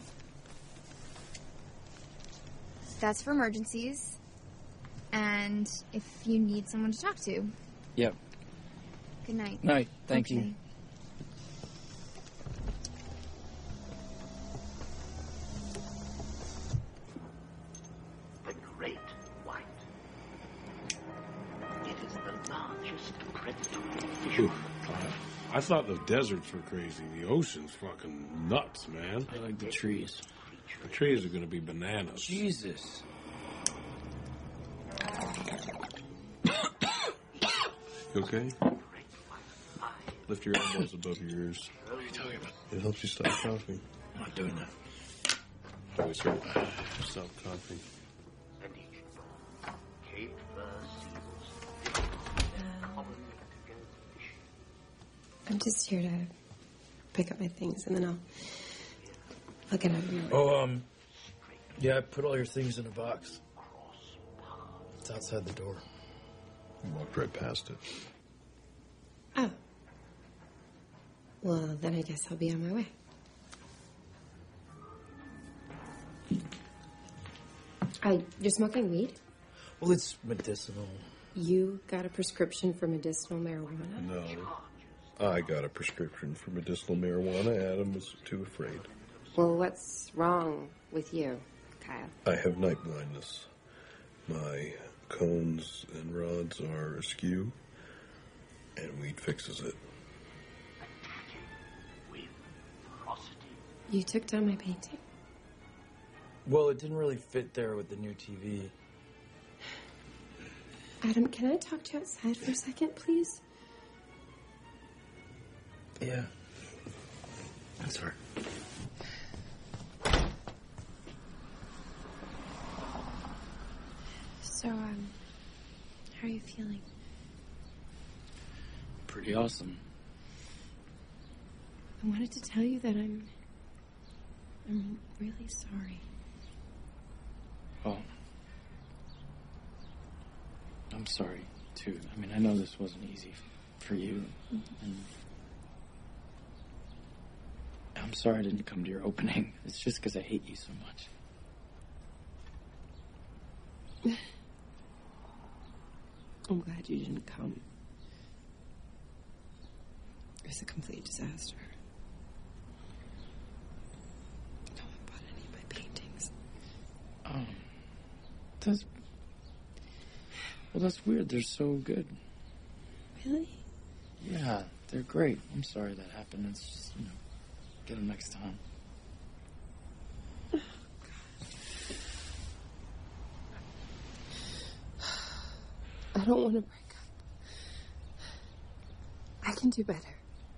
That's for emergencies, and if you need someone to talk to. Yep. Good night. Night. Thank you. The Great White. It is the largest predatory fish. Oof. I thought the deserts were crazy. The ocean's fucking nuts, man. I like the trees. The trees are going to be bananas. Jesus. You okay? Lift your elbows above your ears. What are you talking about? It helps you stop coughing. I'm not doing that. Always help stop coughing. And each Cape Fur seals common fish. I'm just here to pick up my things, and then I'll get out of here. Oh, yeah, I put all your things in a box. It's outside the door. You walked right past it. Oh. Well, then I guess I'll be on my way. You're smoking weed? Well, it's medicinal. You got a prescription for medicinal marijuana? No. I got a prescription for medicinal marijuana. Adam was too afraid. Well, what's wrong with you, Kyle? I have night blindness. My cones and rods are askew, and weed fixes it. You took down my painting? Well, it didn't really fit there with the new TV. Adam, can I talk to you outside for a second, please? Yeah. I'm sorry. So, how are you feeling? Pretty awesome. I wanted to tell you that I'm really sorry. Oh. I'm sorry, too. I mean, I know this wasn't easy for you. And I'm sorry I didn't come to your opening. It's just because I hate you so much. I'm glad you didn't come. It was a complete disaster. No one bought any of my paintings. That's weird. They're so good. Really? Yeah, they're great. I'm sorry that happened. It's just, get them next time. Oh, God. I don't want to break up. I can do better.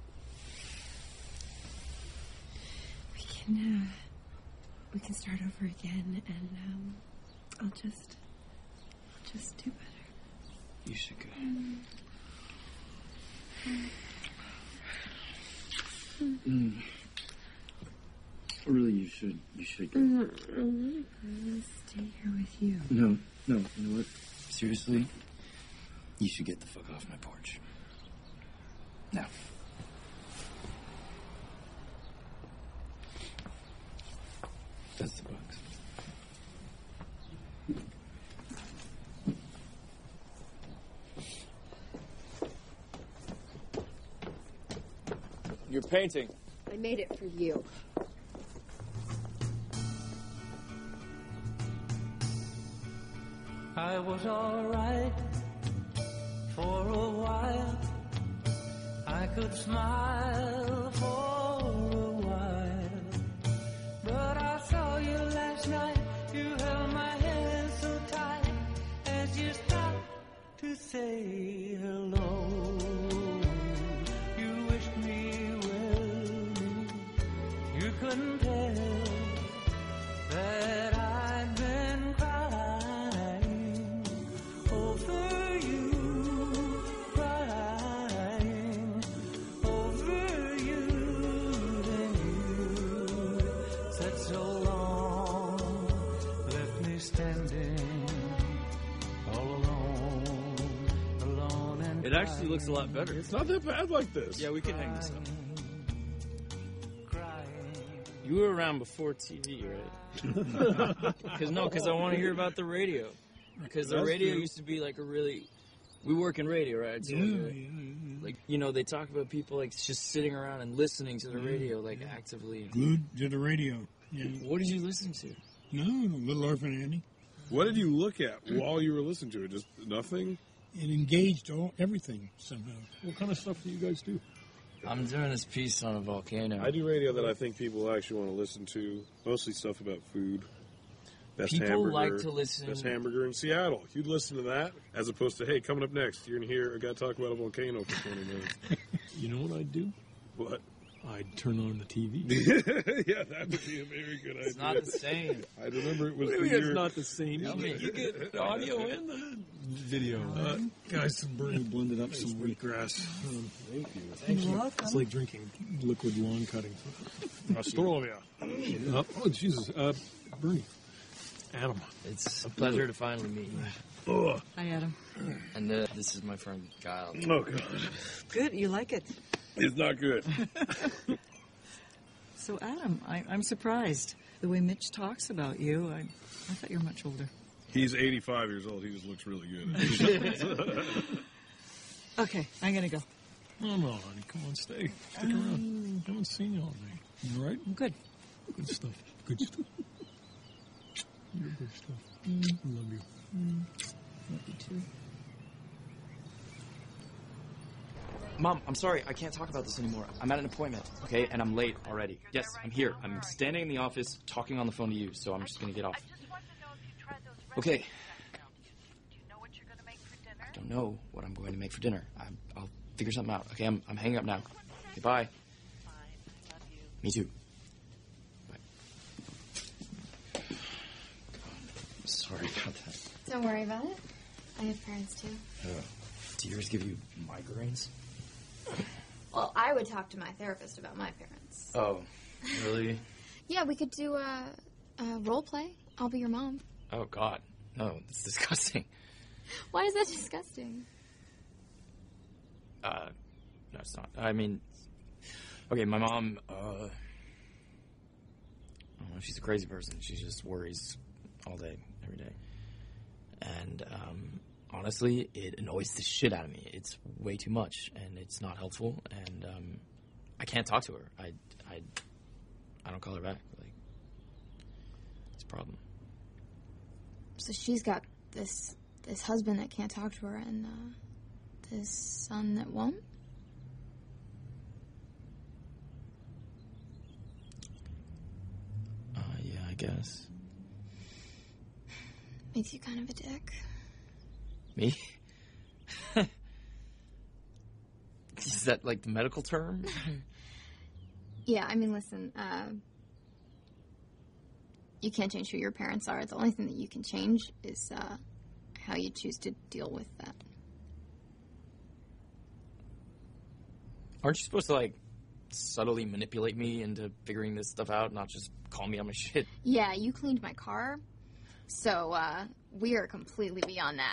We can start over again, and I'll just do better. You should go. Really, you should go. I want to stay here with you. No. You know what? Seriously, you should get the fuck off my porch. Now. That's the box. Your painting. I made it for you. I was alright for a while. I could smile for a while. But I saw you last night. You held my hand so tight as you stopped to say hello. You wished me well. You couldn't tell that I'd been crying over you, crying over you. Then you said so long, left me standing all alone and It actually looks a lot better. It's not that bad like this. Yeah, we can hang this up. You were around before TV, right? Because I want to hear about the radio. Because the radio used to be like a really... We work in radio, right? So like, they talk about people like just sitting around and listening to the radio, like actively. Glued to the radio. Yeah. What did you listen to? No, Little Orphan Annie. What did you look at while you were listening to it? Just nothing? It engaged everything somehow. What kind of stuff do you guys do? I'm doing this piece on a volcano. I do radio that I think people actually want to listen to. Mostly stuff about food. Best People hamburger, like to listen. Best hamburger in Seattle. You'd listen to that as opposed to, hey, coming up next, you're going to hear a guy talk about a volcano for 20 minutes. You know what I'd do? What? I'd turn on the TV. Yeah, that would be a very good idea. It's not the same. I remember it was What do you the mean year... it's not the same? You get the audio and the video. Guys, Bernie blended up some wheatgrass. Thank you. Thank you. It's like drinking liquid lawn cutting. Astoria. Oh, Jesus. Bernie. Adam. It's a pleasure to finally meet you. Hi, Adam. And this is my friend Kyle. Oh, God. Good, you like it. It's not good. So, Adam, I'm surprised. The way Mitch talks about you, I thought you were much older. He's 85 years old. He just looks really good. Okay, I'm going to go. No, honey, come on, stay. Stick around. I haven't seen you all day. You all right? I'm good. Good stuff. Good stuff. You're good stuff. I love you. Love you too. Mom, I'm sorry. I can't talk about this anymore. I'm at an appointment, okay? And I'm late already. Yes, I'm here. I'm standing in the office talking on the phone to you, so I'm just going to get off. Okay. I don't know what I'm going to make for dinner. I'll figure something out. Okay, I'm hanging up now. Okay, bye. Me too. Bye. Sorry about that. Don't worry about it. I have parents too. Do yours give you migraines? Well, I would talk to my therapist about my parents. Oh, really? Yeah, we could do a role play. I'll be your mom. Oh, God. No, that's disgusting. Why is that disgusting? No, it's not. I mean, okay, my mom, I don't know, she's a crazy person. She just worries all day, every day. And, honestly, it annoys the shit out of me. It's way too much, and it's not helpful, and, I can't talk to her. I don't call her back. Like, it's a problem. So she's got this husband that can't talk to her, and, this son that won't? Yeah, I guess. Makes you kind of a dick. Me? Is that like the medical term? Yeah, I mean, listen, you can't change who your parents are. The only thing that you can change is how you choose to deal with that. Aren't you supposed to, like, subtly manipulate me into figuring this stuff out, not just call me on my shit? Yeah, you cleaned my car, so we are completely beyond that.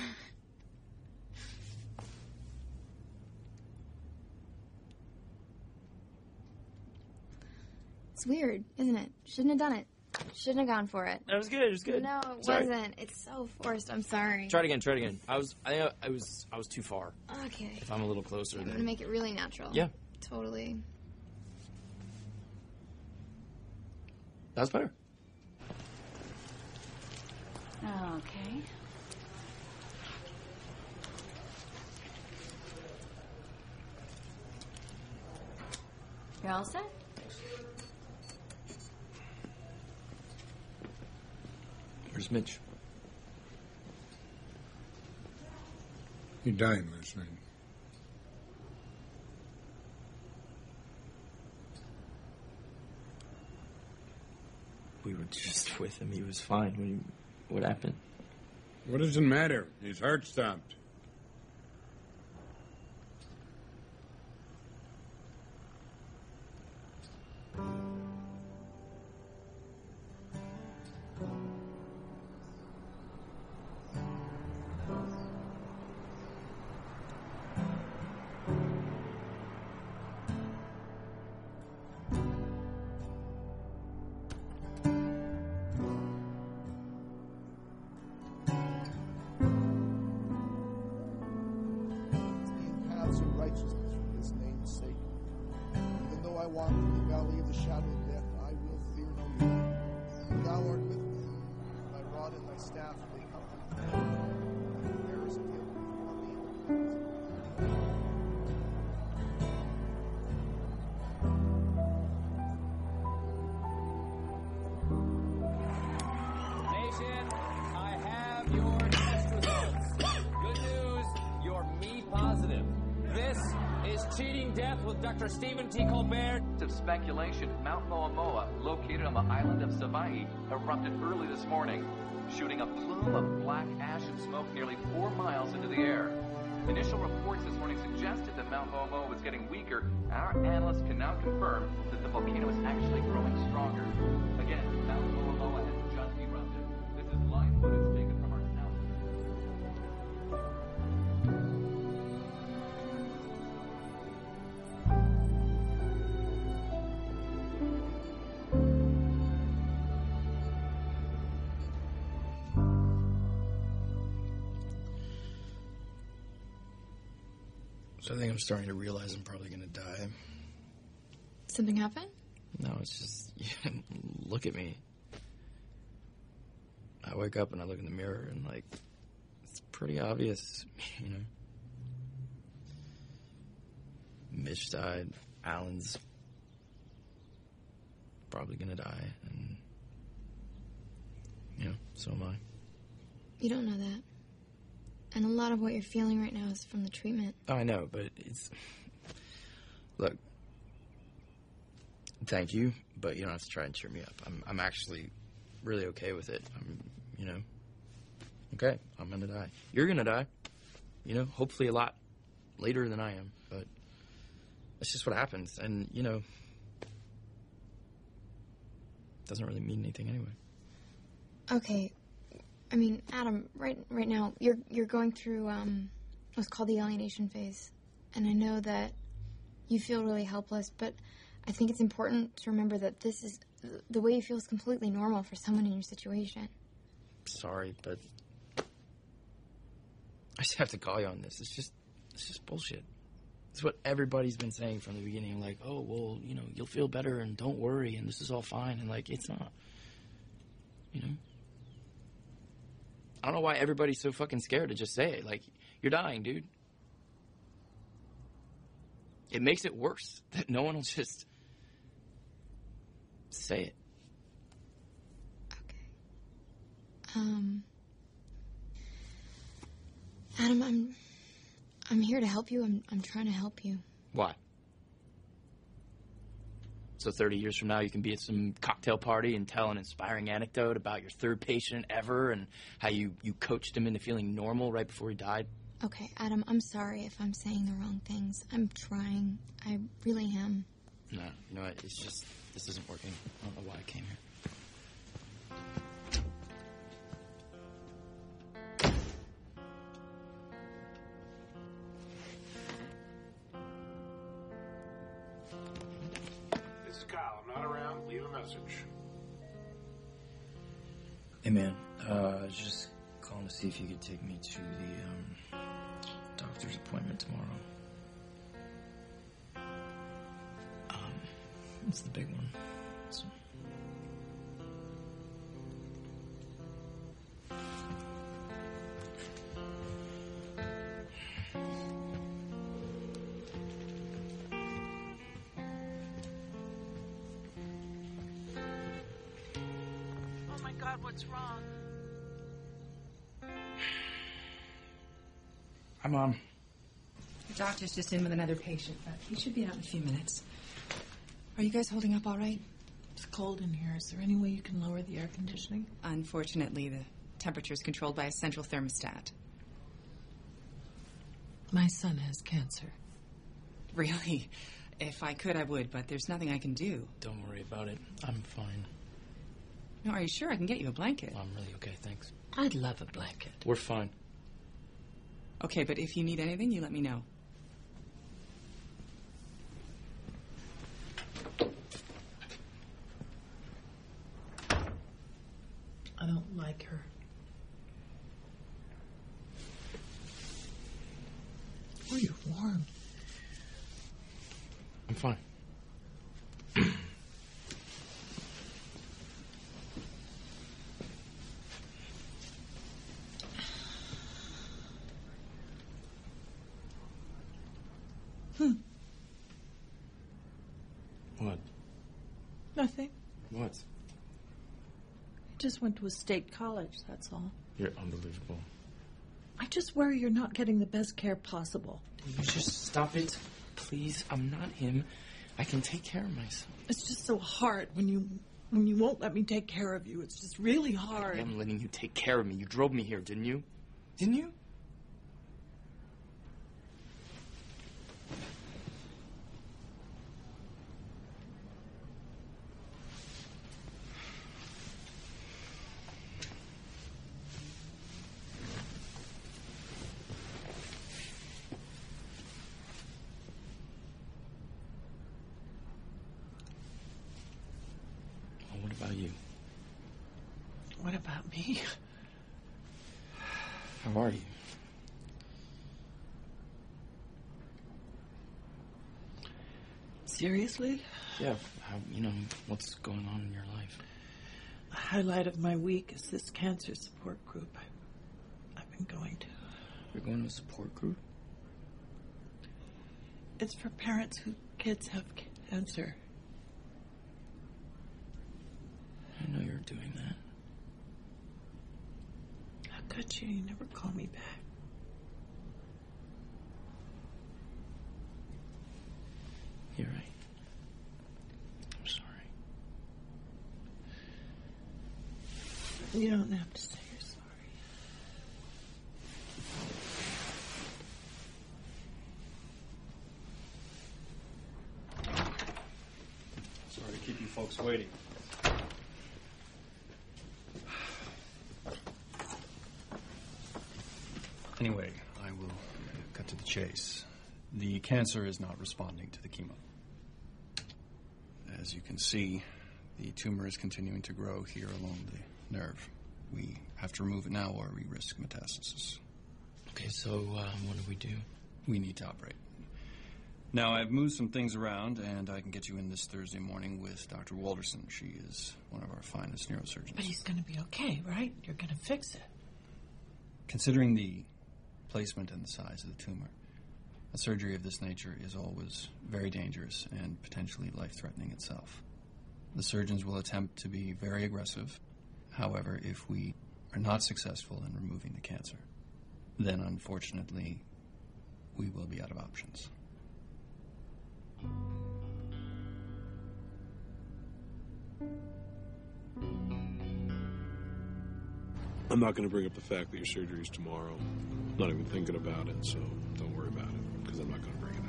It's weird, isn't it? Shouldn't have done it. Shouldn't have gone for it. That was good. It was good. No, it Sorry. wasn't. It's so forced. I'm sorry. Try it again. I was too far. Okay. If I'm a little closer, I'm then gonna make it really natural. Yeah. Totally. That was better. Okay. You're all set? Where's Mitch? He died last night. We were just with him. He was fine. What happened? What does it matter? His heart stopped. Paths of righteousness for his name's sake. Even though I walk through the valley of the shadow of death, I will fear no evil. For thou art with me. Thy rod and thy staff, they comfort me. Thy prayers give me on the Nation, I have your test results. Good news, you're me positive. This is Cheating Death with Dr. Stephen T. Colbert. Of speculation, Mount Moamoa, located on the island of Savai'i, erupted early this morning, shooting a plume of black ash and smoke nearly 4 miles into the air. Initial reports this morning suggested that Mount Moamoa was getting weaker. Our analysts can now confirm that the volcano is actually growing stronger. Again, Mount Moamoa has just erupted. This is live footage taken from our south. So I think I'm starting to realize I'm probably gonna die. Something happened? No, it's just, look at me. I wake up and I look in the mirror and, like, it's pretty obvious, you know. Mitch died. Alan's probably gonna die. And, you know, so am I. You don't know that. And a lot of what you're feeling right now is from the treatment. Oh, I know, but it's... Look. Thank you, but you don't have to try and cheer me up. I'm actually really okay with it. You know, okay, I'm gonna die. You're gonna die. You know, hopefully a lot later than I am, but that's just what happens. And, you know, it doesn't really mean anything anyway. Okay. I mean, Adam, right now, you're going through what's called the alienation phase. And I know that you feel really helpless, but I think it's important to remember that this is the way you feel is completely normal for someone in your situation. Sorry, but I just have to call you on this. It's just bullshit. It's what everybody's been saying from the beginning. Like, oh, well, you know, you'll feel better and don't worry and this is all fine. And, like, it's not. You know? I don't know why everybody's so fucking scared to just say it. Like, you're dying, dude. It makes it worse that no one will just say it. Adam, I'm here to help you. I'm trying to help you. Why? So 30 years from now, you can be at some cocktail party and tell an inspiring anecdote about your third patient ever and how you coached him into feeling normal right before he died? Okay, Adam, I'm sorry if I'm saying the wrong things. I'm trying. I really am. No, you know what? It's just, this isn't working. I don't know why I came here. This is Kyle. I'm not around. Leave a message. Hey, man. I was just calling to see if you could take me to the doctor's appointment tomorrow. It's the big one. So. Oh my God, what's wrong? Hi, Mom. The doctor's just in with another patient, but he should be out in a few minutes. Are you guys holding up all right? It's cold in here. Is there any way you can lower the air conditioning? Unfortunately, the temperature is controlled by a central thermostat. My son has cancer. Really? If I could, I would, but there's nothing I can do. Don't worry about it. I'm fine. No, are you sure? I can get you a blanket. I'm really okay, thanks. I'd love a blanket. We're fine. Okay, but if you need anything, you let me know. I don't like her. Oh, you're warm. I'm fine. What? Nothing. What? I just went to a state college, that's all. You're unbelievable. I just worry you're not getting the best care possible. Will you just stop it? Please, I'm not him. I can take care of myself. It's just so hard when you won't let me take care of you. It's just really hard. I am letting you take care of me. You drove me here, didn't you? Didn't you? What about you? What about me? How are you? Seriously? Yeah, how, what's going on in your life? The highlight of my week is this cancer support group I've been going to. You're going to a support group? It's for parents whose kids have cancer. I know you're doing that. How could you? You never call me back. You're right. I'm sorry. You don't have to say you're sorry. Sorry to keep you folks waiting. Anyway, I will cut to the chase. The cancer is not responding to the chemo. As you can see, the tumor is continuing to grow here along the nerve. We have to remove it now or we risk metastasis. Okay, so what do we do? We need to operate. Now, I've moved some things around, and I can get you in this Thursday morning with Dr. Walderson. She is one of our finest neurosurgeons. But he's going to be okay, right? You're going to fix it. Considering the placement and the size of the tumor, a surgery of this nature is always very dangerous and potentially life-threatening itself. The surgeons will attempt to be very aggressive. However, if we are not successful in removing the cancer, then unfortunately, we will be out of options. I'm not going to bring up the fact that your surgery is tomorrow. I'm not even thinking about it, so don't worry about it, because I'm not going to bring it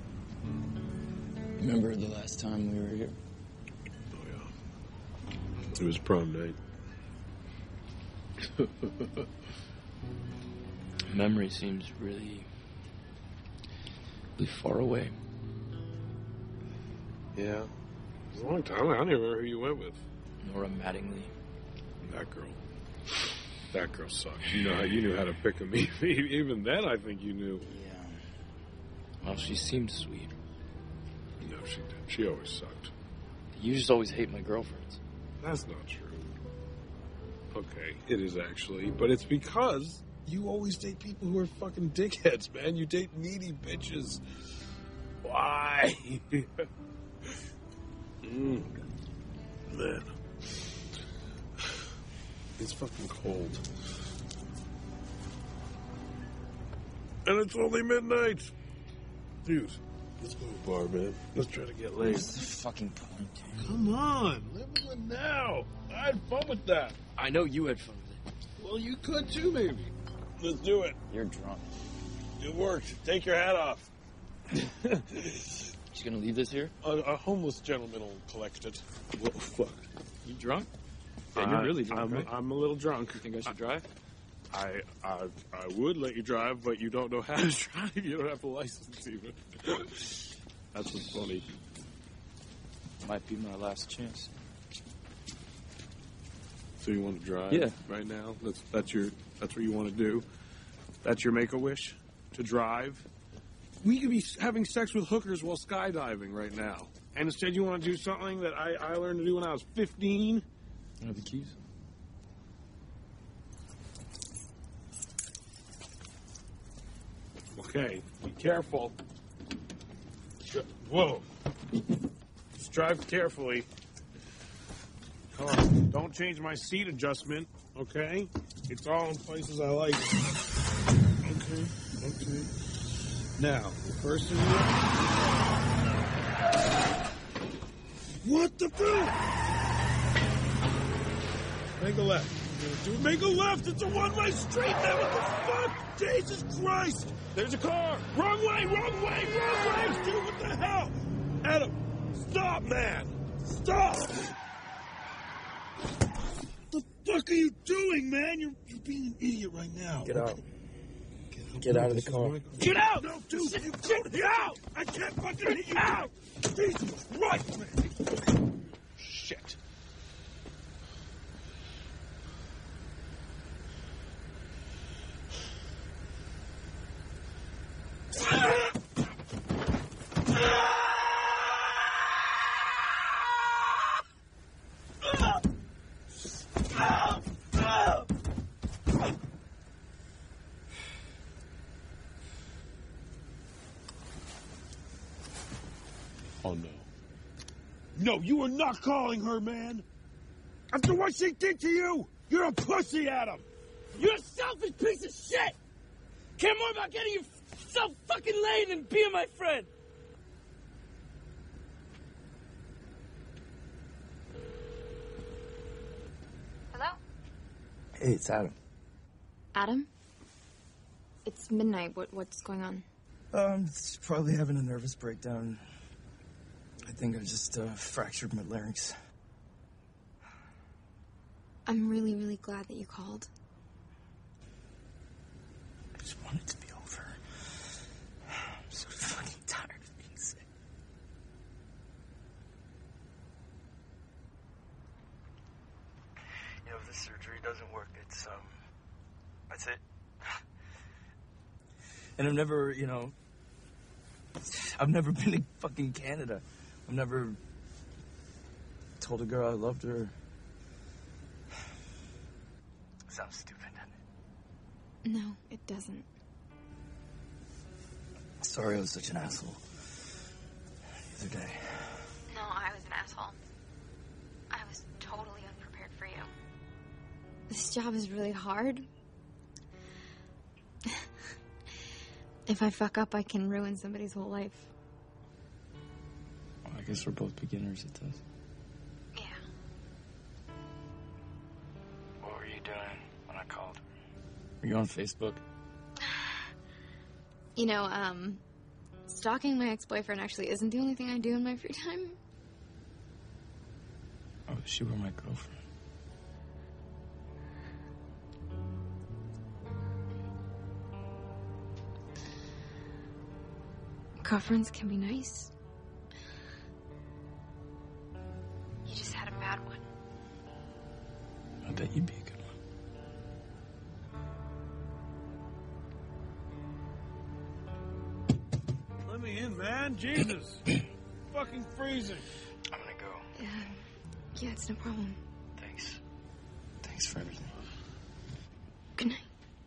up. Remember the last time we were here? Oh, yeah. It was prom night. Memory seems really far away. Yeah. It was a long time. I don't even remember who you went with. Nora Mattingly. That girl. That girl sucked. You knew how to pick him. Even then, I think you knew. Yeah. Well, she seemed sweet. No, she did. She always sucked. You just always hate my girlfriends. That's not true. Okay, it is actually. But it's because you always date people who are fucking dickheads, man. You date needy bitches. Why? Man. It's fucking cold. And it's only midnight. Dude, let's go to a bar, man. Let's try to get laid. What's the fucking point, dude? Come on, live in the now. I had fun with that. I know you had fun with it. Well, you could too, maybe. Let's do it. You're drunk. It worked. Take your hat off. She's gonna leave this here? A homeless gentleman will collect it. Whoa, fuck. You drunk? Yeah, you're really drunk, right? I'm a little drunk. You think I should drive? I would let you drive, but you don't know how to drive. You don't have a license even. That's what's funny. Might be my last chance. So you want to drive? Yeah. Right now? That's what you want to do? That's your make-a-wish? To drive? We could be having sex with hookers while skydiving right now. And instead you want to do something that I learned to do when I was 15? I have the keys. Okay, be careful. Whoa. Just drive carefully. Come on. Don't change my seat adjustment, okay? It's all in places I like. Okay. Now, the first thing What the fuck? Make a left. Make a left. It's a one-way street, man. What the fuck? Jesus Christ. There's a car. Wrong way. Dude, what the hell? Adam, stop, man. Stop. What the fuck are you doing, man? You're being an idiot right now. Get out. Get out of the car. Get out! No, dude, get out! I can't fucking hit you out! Jesus Christ, man. Shit. Oh, no. No, you are not calling her, man. After what she did to you, you're a pussy, Adam. You're a selfish piece of shit! Care more about getting yourself fucking laid than being my friend! Hello? Hey, it's Adam. Adam? It's midnight. What's going on? Probably having a nervous breakdown. I think I just fractured my larynx. I'm really, really glad that you called. I just want it to be over. I'm so fucking tired of being sick. You know, if this surgery doesn't work, that's it. And I've never been to fucking Canada. I've never told a girl I loved her. Sounds stupid, doesn't it? No, it doesn't. Sorry I was such an asshole the other day. No, I was an asshole. I was totally unprepared for you. This job is really hard. If I fuck up, I can ruin somebody's whole life. Well, I guess we're both beginners at this. Yeah. What were you doing when I called? Were you on Facebook? You know, stalking my ex-boyfriend actually isn't the only thing I do in my free time. Oh, she were my girlfriend. Girlfriends can be nice. You just had a bad one. I bet you'd be a good one. Let me in, man. Jesus. Fucking freezing. I'm gonna go. Yeah, it's no problem. Thanks. Thanks for everything. Good night.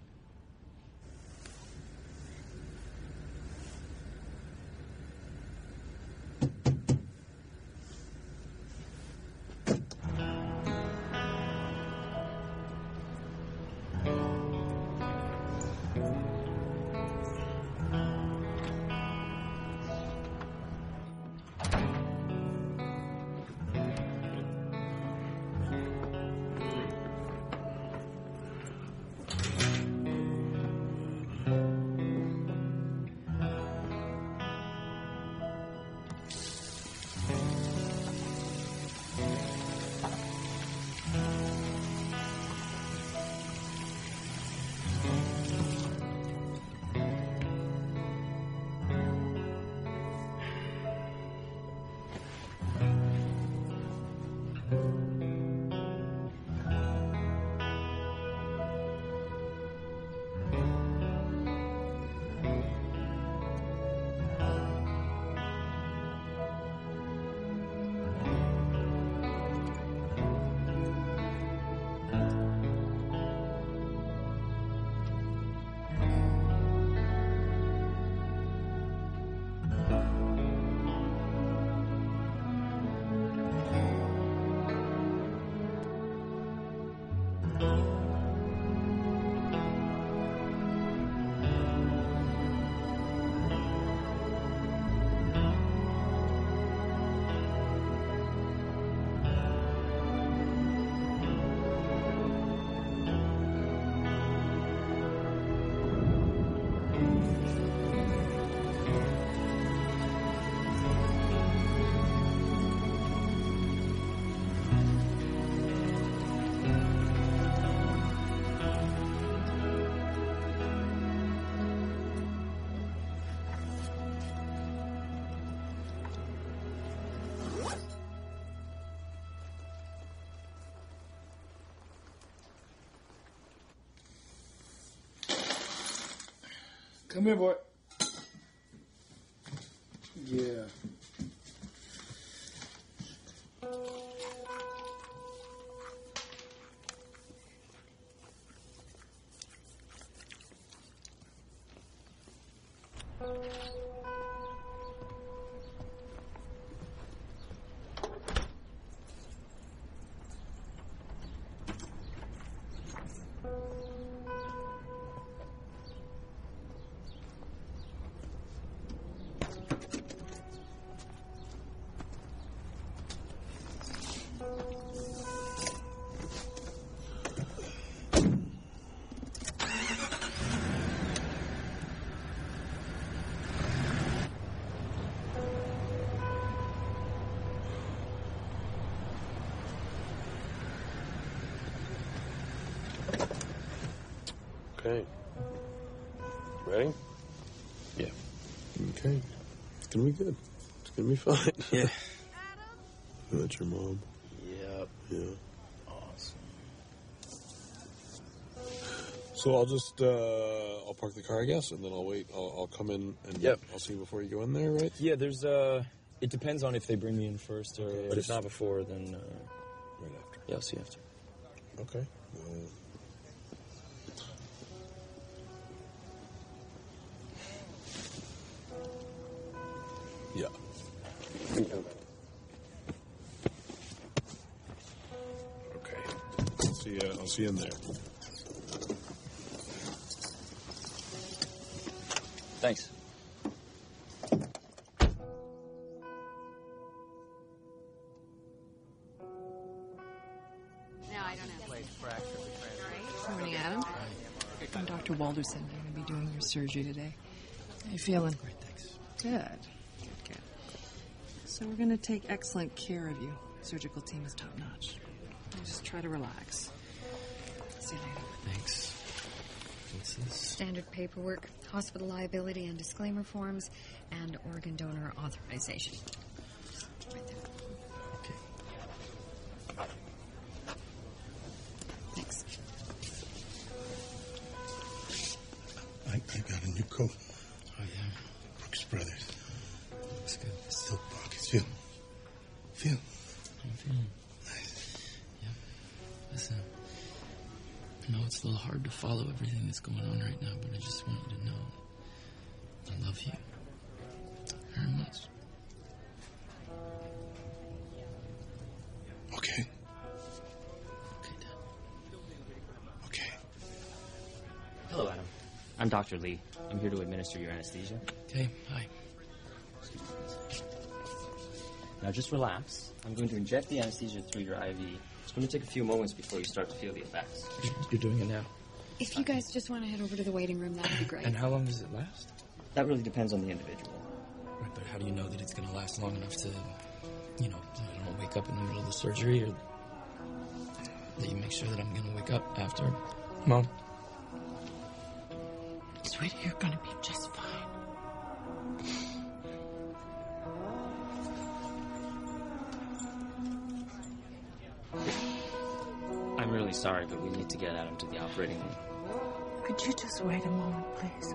Come here, boy. Yeah. Okay. Ready? Yeah. Okay. It's gonna be good. It's gonna be fine. Yeah. That's your mom. Yep. Yeah. Awesome. So I'll just I'll park the car, I guess, and then I'll wait. I'll come in and I'll see you before you go in there, right? Yeah, there's it depends on if they bring me in first or but if not before, then right after. Yeah, I'll see you after. Okay. Yeah. Okay. I'll see you in there. Thanks. Morning, Adam. I'm Dr. Walderson. I'm going to be doing your surgery today. How you feeling? Great, thanks. Good. Good. So we're going to take excellent care of you. Surgical team is top-notch. Just try to relax. See you later. Thanks. What's this? Standard paperwork, hospital liability and disclaimer forms, and organ donor authorization. Right there. Okay. Thanks. I got a new coat. Oh, yeah? Brooks Brothers. Looks good. Silk pockets. Feel. I'm feeling nice. Yeah. Listen, I know it's a little hard to follow everything that's going on right now, but I just want you to know I love you very much. Okay. Okay, Dad. Okay. Hello, Adam. I'm Dr. Lee. I'm here to administer your anesthesia. Okay, hi. Now just relax. I'm going to inject the anesthesia through your IV. It's going to take a few moments before you start to feel the effects. You're doing it now. If you guys just want to head over to the waiting room, that would be great. And how long does it last? That really depends on the individual. Right, but how do you know that it's going to last long enough to, I don't wake up in the middle of the surgery, or that you make sure that I'm going to wake up after? Mom? Sweetie, you're gonna be just fine. I'm really sorry, but we need to get Adam to the operating room. Could you just wait a moment, please?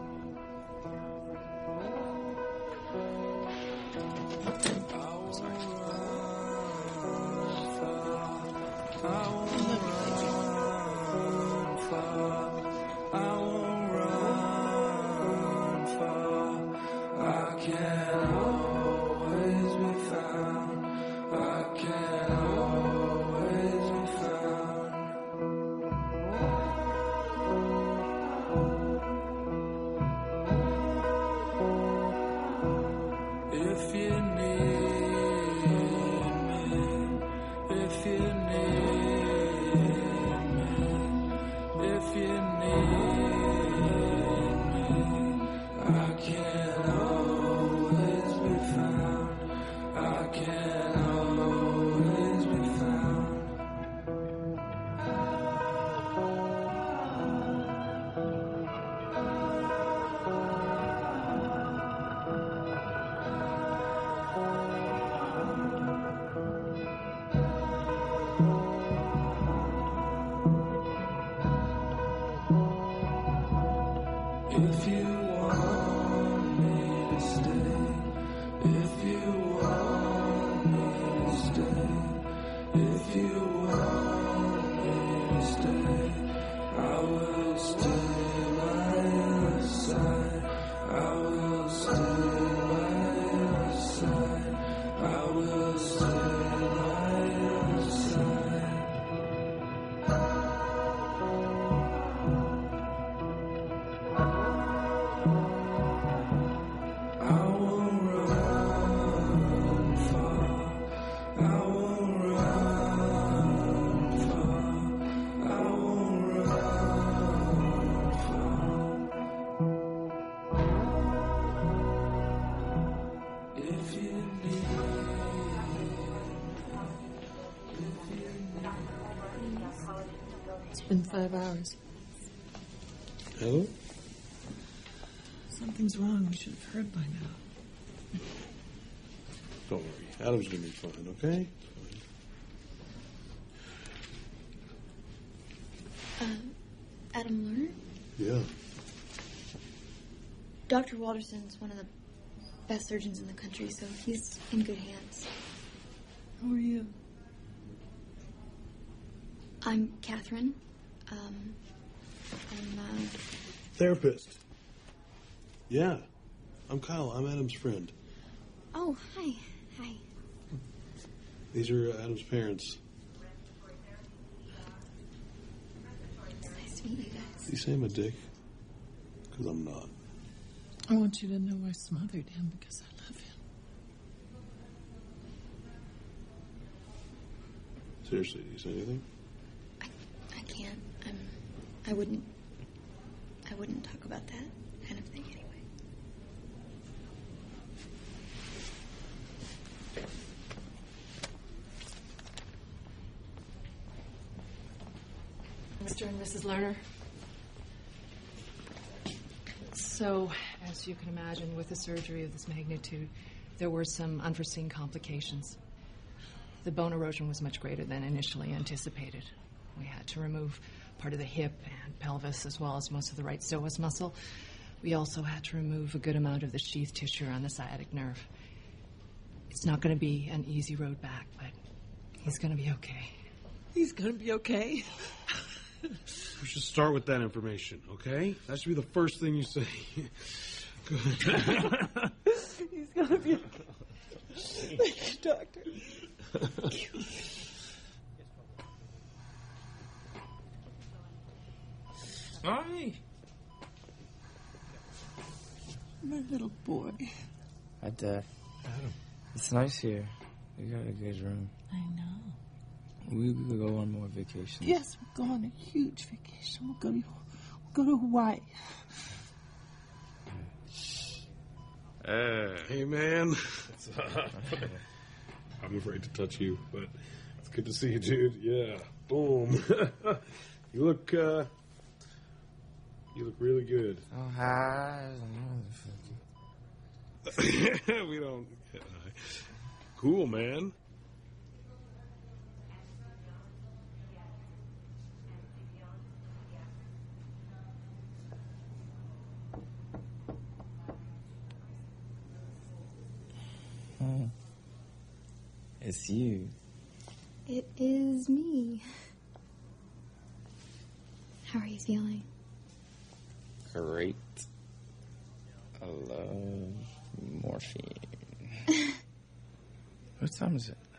If you want me to stay, if you want me to stay, if you want me to stay, I will stay by your side. I will stay by your side. I will stay by your side. It's been 5 hours. Hello? Something's wrong. You should have heard by now. Don't worry. Adam's gonna be fine, okay? Adam Lerner? Yeah. Dr. Walterson's one of the best surgeons in the country, so he's in good hands. Who are you? I'm Catherine. Therapist. Yeah. I'm Kyle. I'm Adam's friend. Oh, hi. Hi. These are Adam's parents. It's nice to meet you guys. You say I'm a dick? Because I'm not. I want you to know I smothered him because I love him. Seriously, do you say anything? I can't. I wouldn't talk about that kind of thing anyway. Mr. and Mrs. Lerner. So, as you can imagine, with a surgery of this magnitude, there were some unforeseen complications. The bone erosion was much greater than initially anticipated. We had to remove part of the hip and pelvis, as well as most of the right psoas muscle. We also had to remove a good amount of the sheath tissue on the sciatic nerve. It's not going to be an easy road back, but he's going to be okay. He's going to be okay. We should start with that information, okay? That should be the first thing you say. Good. He's going to be okay. Thank you, doctor. Hi. My little boy. Hi, Dad. Adam. It's nice here. We got a good room. I know. We could go on more vacations. Yes, we'll go on a huge vacation. We'll go to Hawaii. Hey, man. I'm afraid to touch you, but it's good to see you, dude. Yeah. Boom. You look really good. Oh, hi. We don't get high. Cool, man. Oh. It's you. It is me. How are you feeling? Great. I love morphine. What time is it?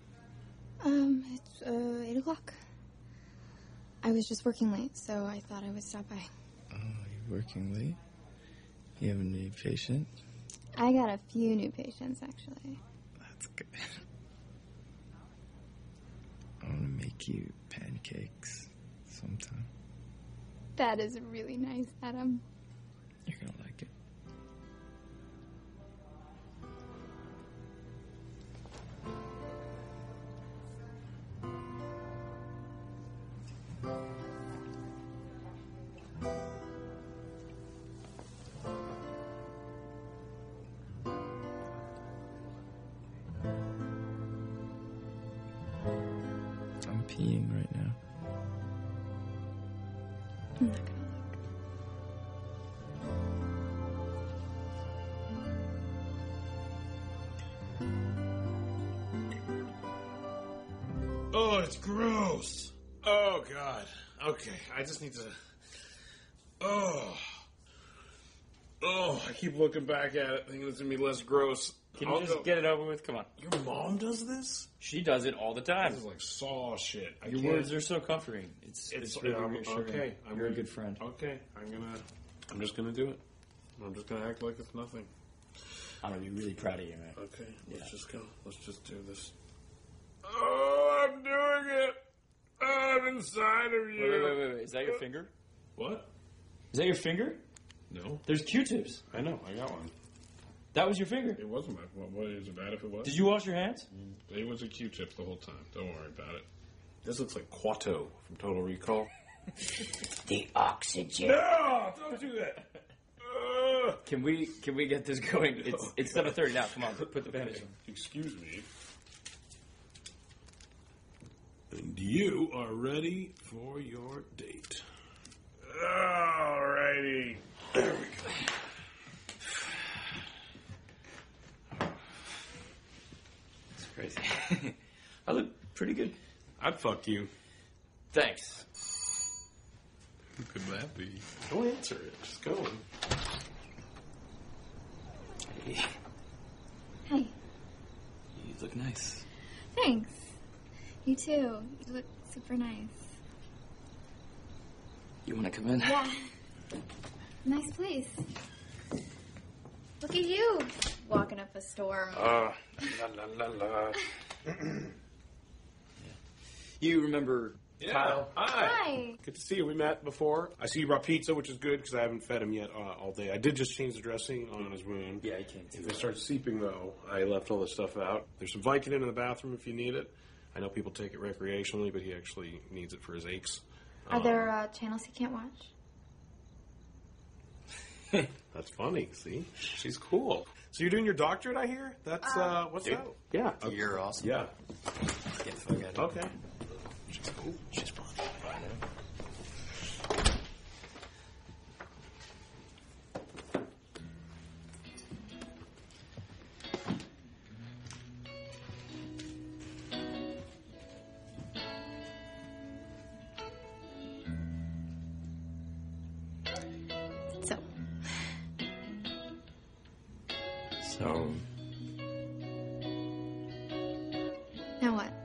It's 8 o'clock. I was just working late, so I thought I would stop by. Oh, you're working late? You have a new patient? I got a few new patients, actually. That's good. I want to make you pancakes sometime. That is really nice, Adam. You're going to like it. I'm peeing right now. I'm not gonna Oh, it's gross. Oh, God. Okay, I just need to... Oh, I keep looking back at it, thinking it's going to be less gross. Can you just get it over with? Come on. Your mom does this? She does it all the time. This is like Saw shit. Your words are so comforting. It's really reassuring. Okay. You're a good friend. Okay, I'm just gonna do it. I'm just gonna act like it's nothing. I'm gonna be really proud of you, man. Okay, let's just go. Let's just do this. Oh, I'm doing it. Oh, I'm inside of you. Wait. Is that your finger? What? Is that your finger? No. There's Q-tips. I know. I got one. That was your finger. It wasn't my. What is it bad if it was? Did you wash your hands? It was a Q-tip the whole time. Don't worry about it. This looks like Quato from Total Recall. The oxygen. No, don't do that. Can we get this going? It's 7:30 now. Come on, put the bandage on. Excuse me. And you are ready for your date. Alrighty. There we go. It's crazy. I look pretty good. I'd fuck you. Thanks. Who could that be? Don't answer it. Just go. Hey. Hey. You look nice. Thanks. You too. You look super nice. You want to come in? Yeah. Nice place. Look at you. Walking up a storm. La la la la. You remember Kyle? Hi. Good to see you. We met before. I see you brought pizza, which is good because I haven't fed him yet all day. I did just change the dressing on his wound. Yeah, he came too. If it starts seeping, though, I left all this stuff out. There's some Vicodin in the bathroom if you need it. I know people take it recreationally, but he actually needs it for his aches. Are there channels he can't watch? That's funny. See? She's cool. So you're doing your doctorate, I hear? That's, what's that? Yeah. You're awesome. Yeah. Get the fuck out of here. Okay. She's cool. She's fun. I know. Now what?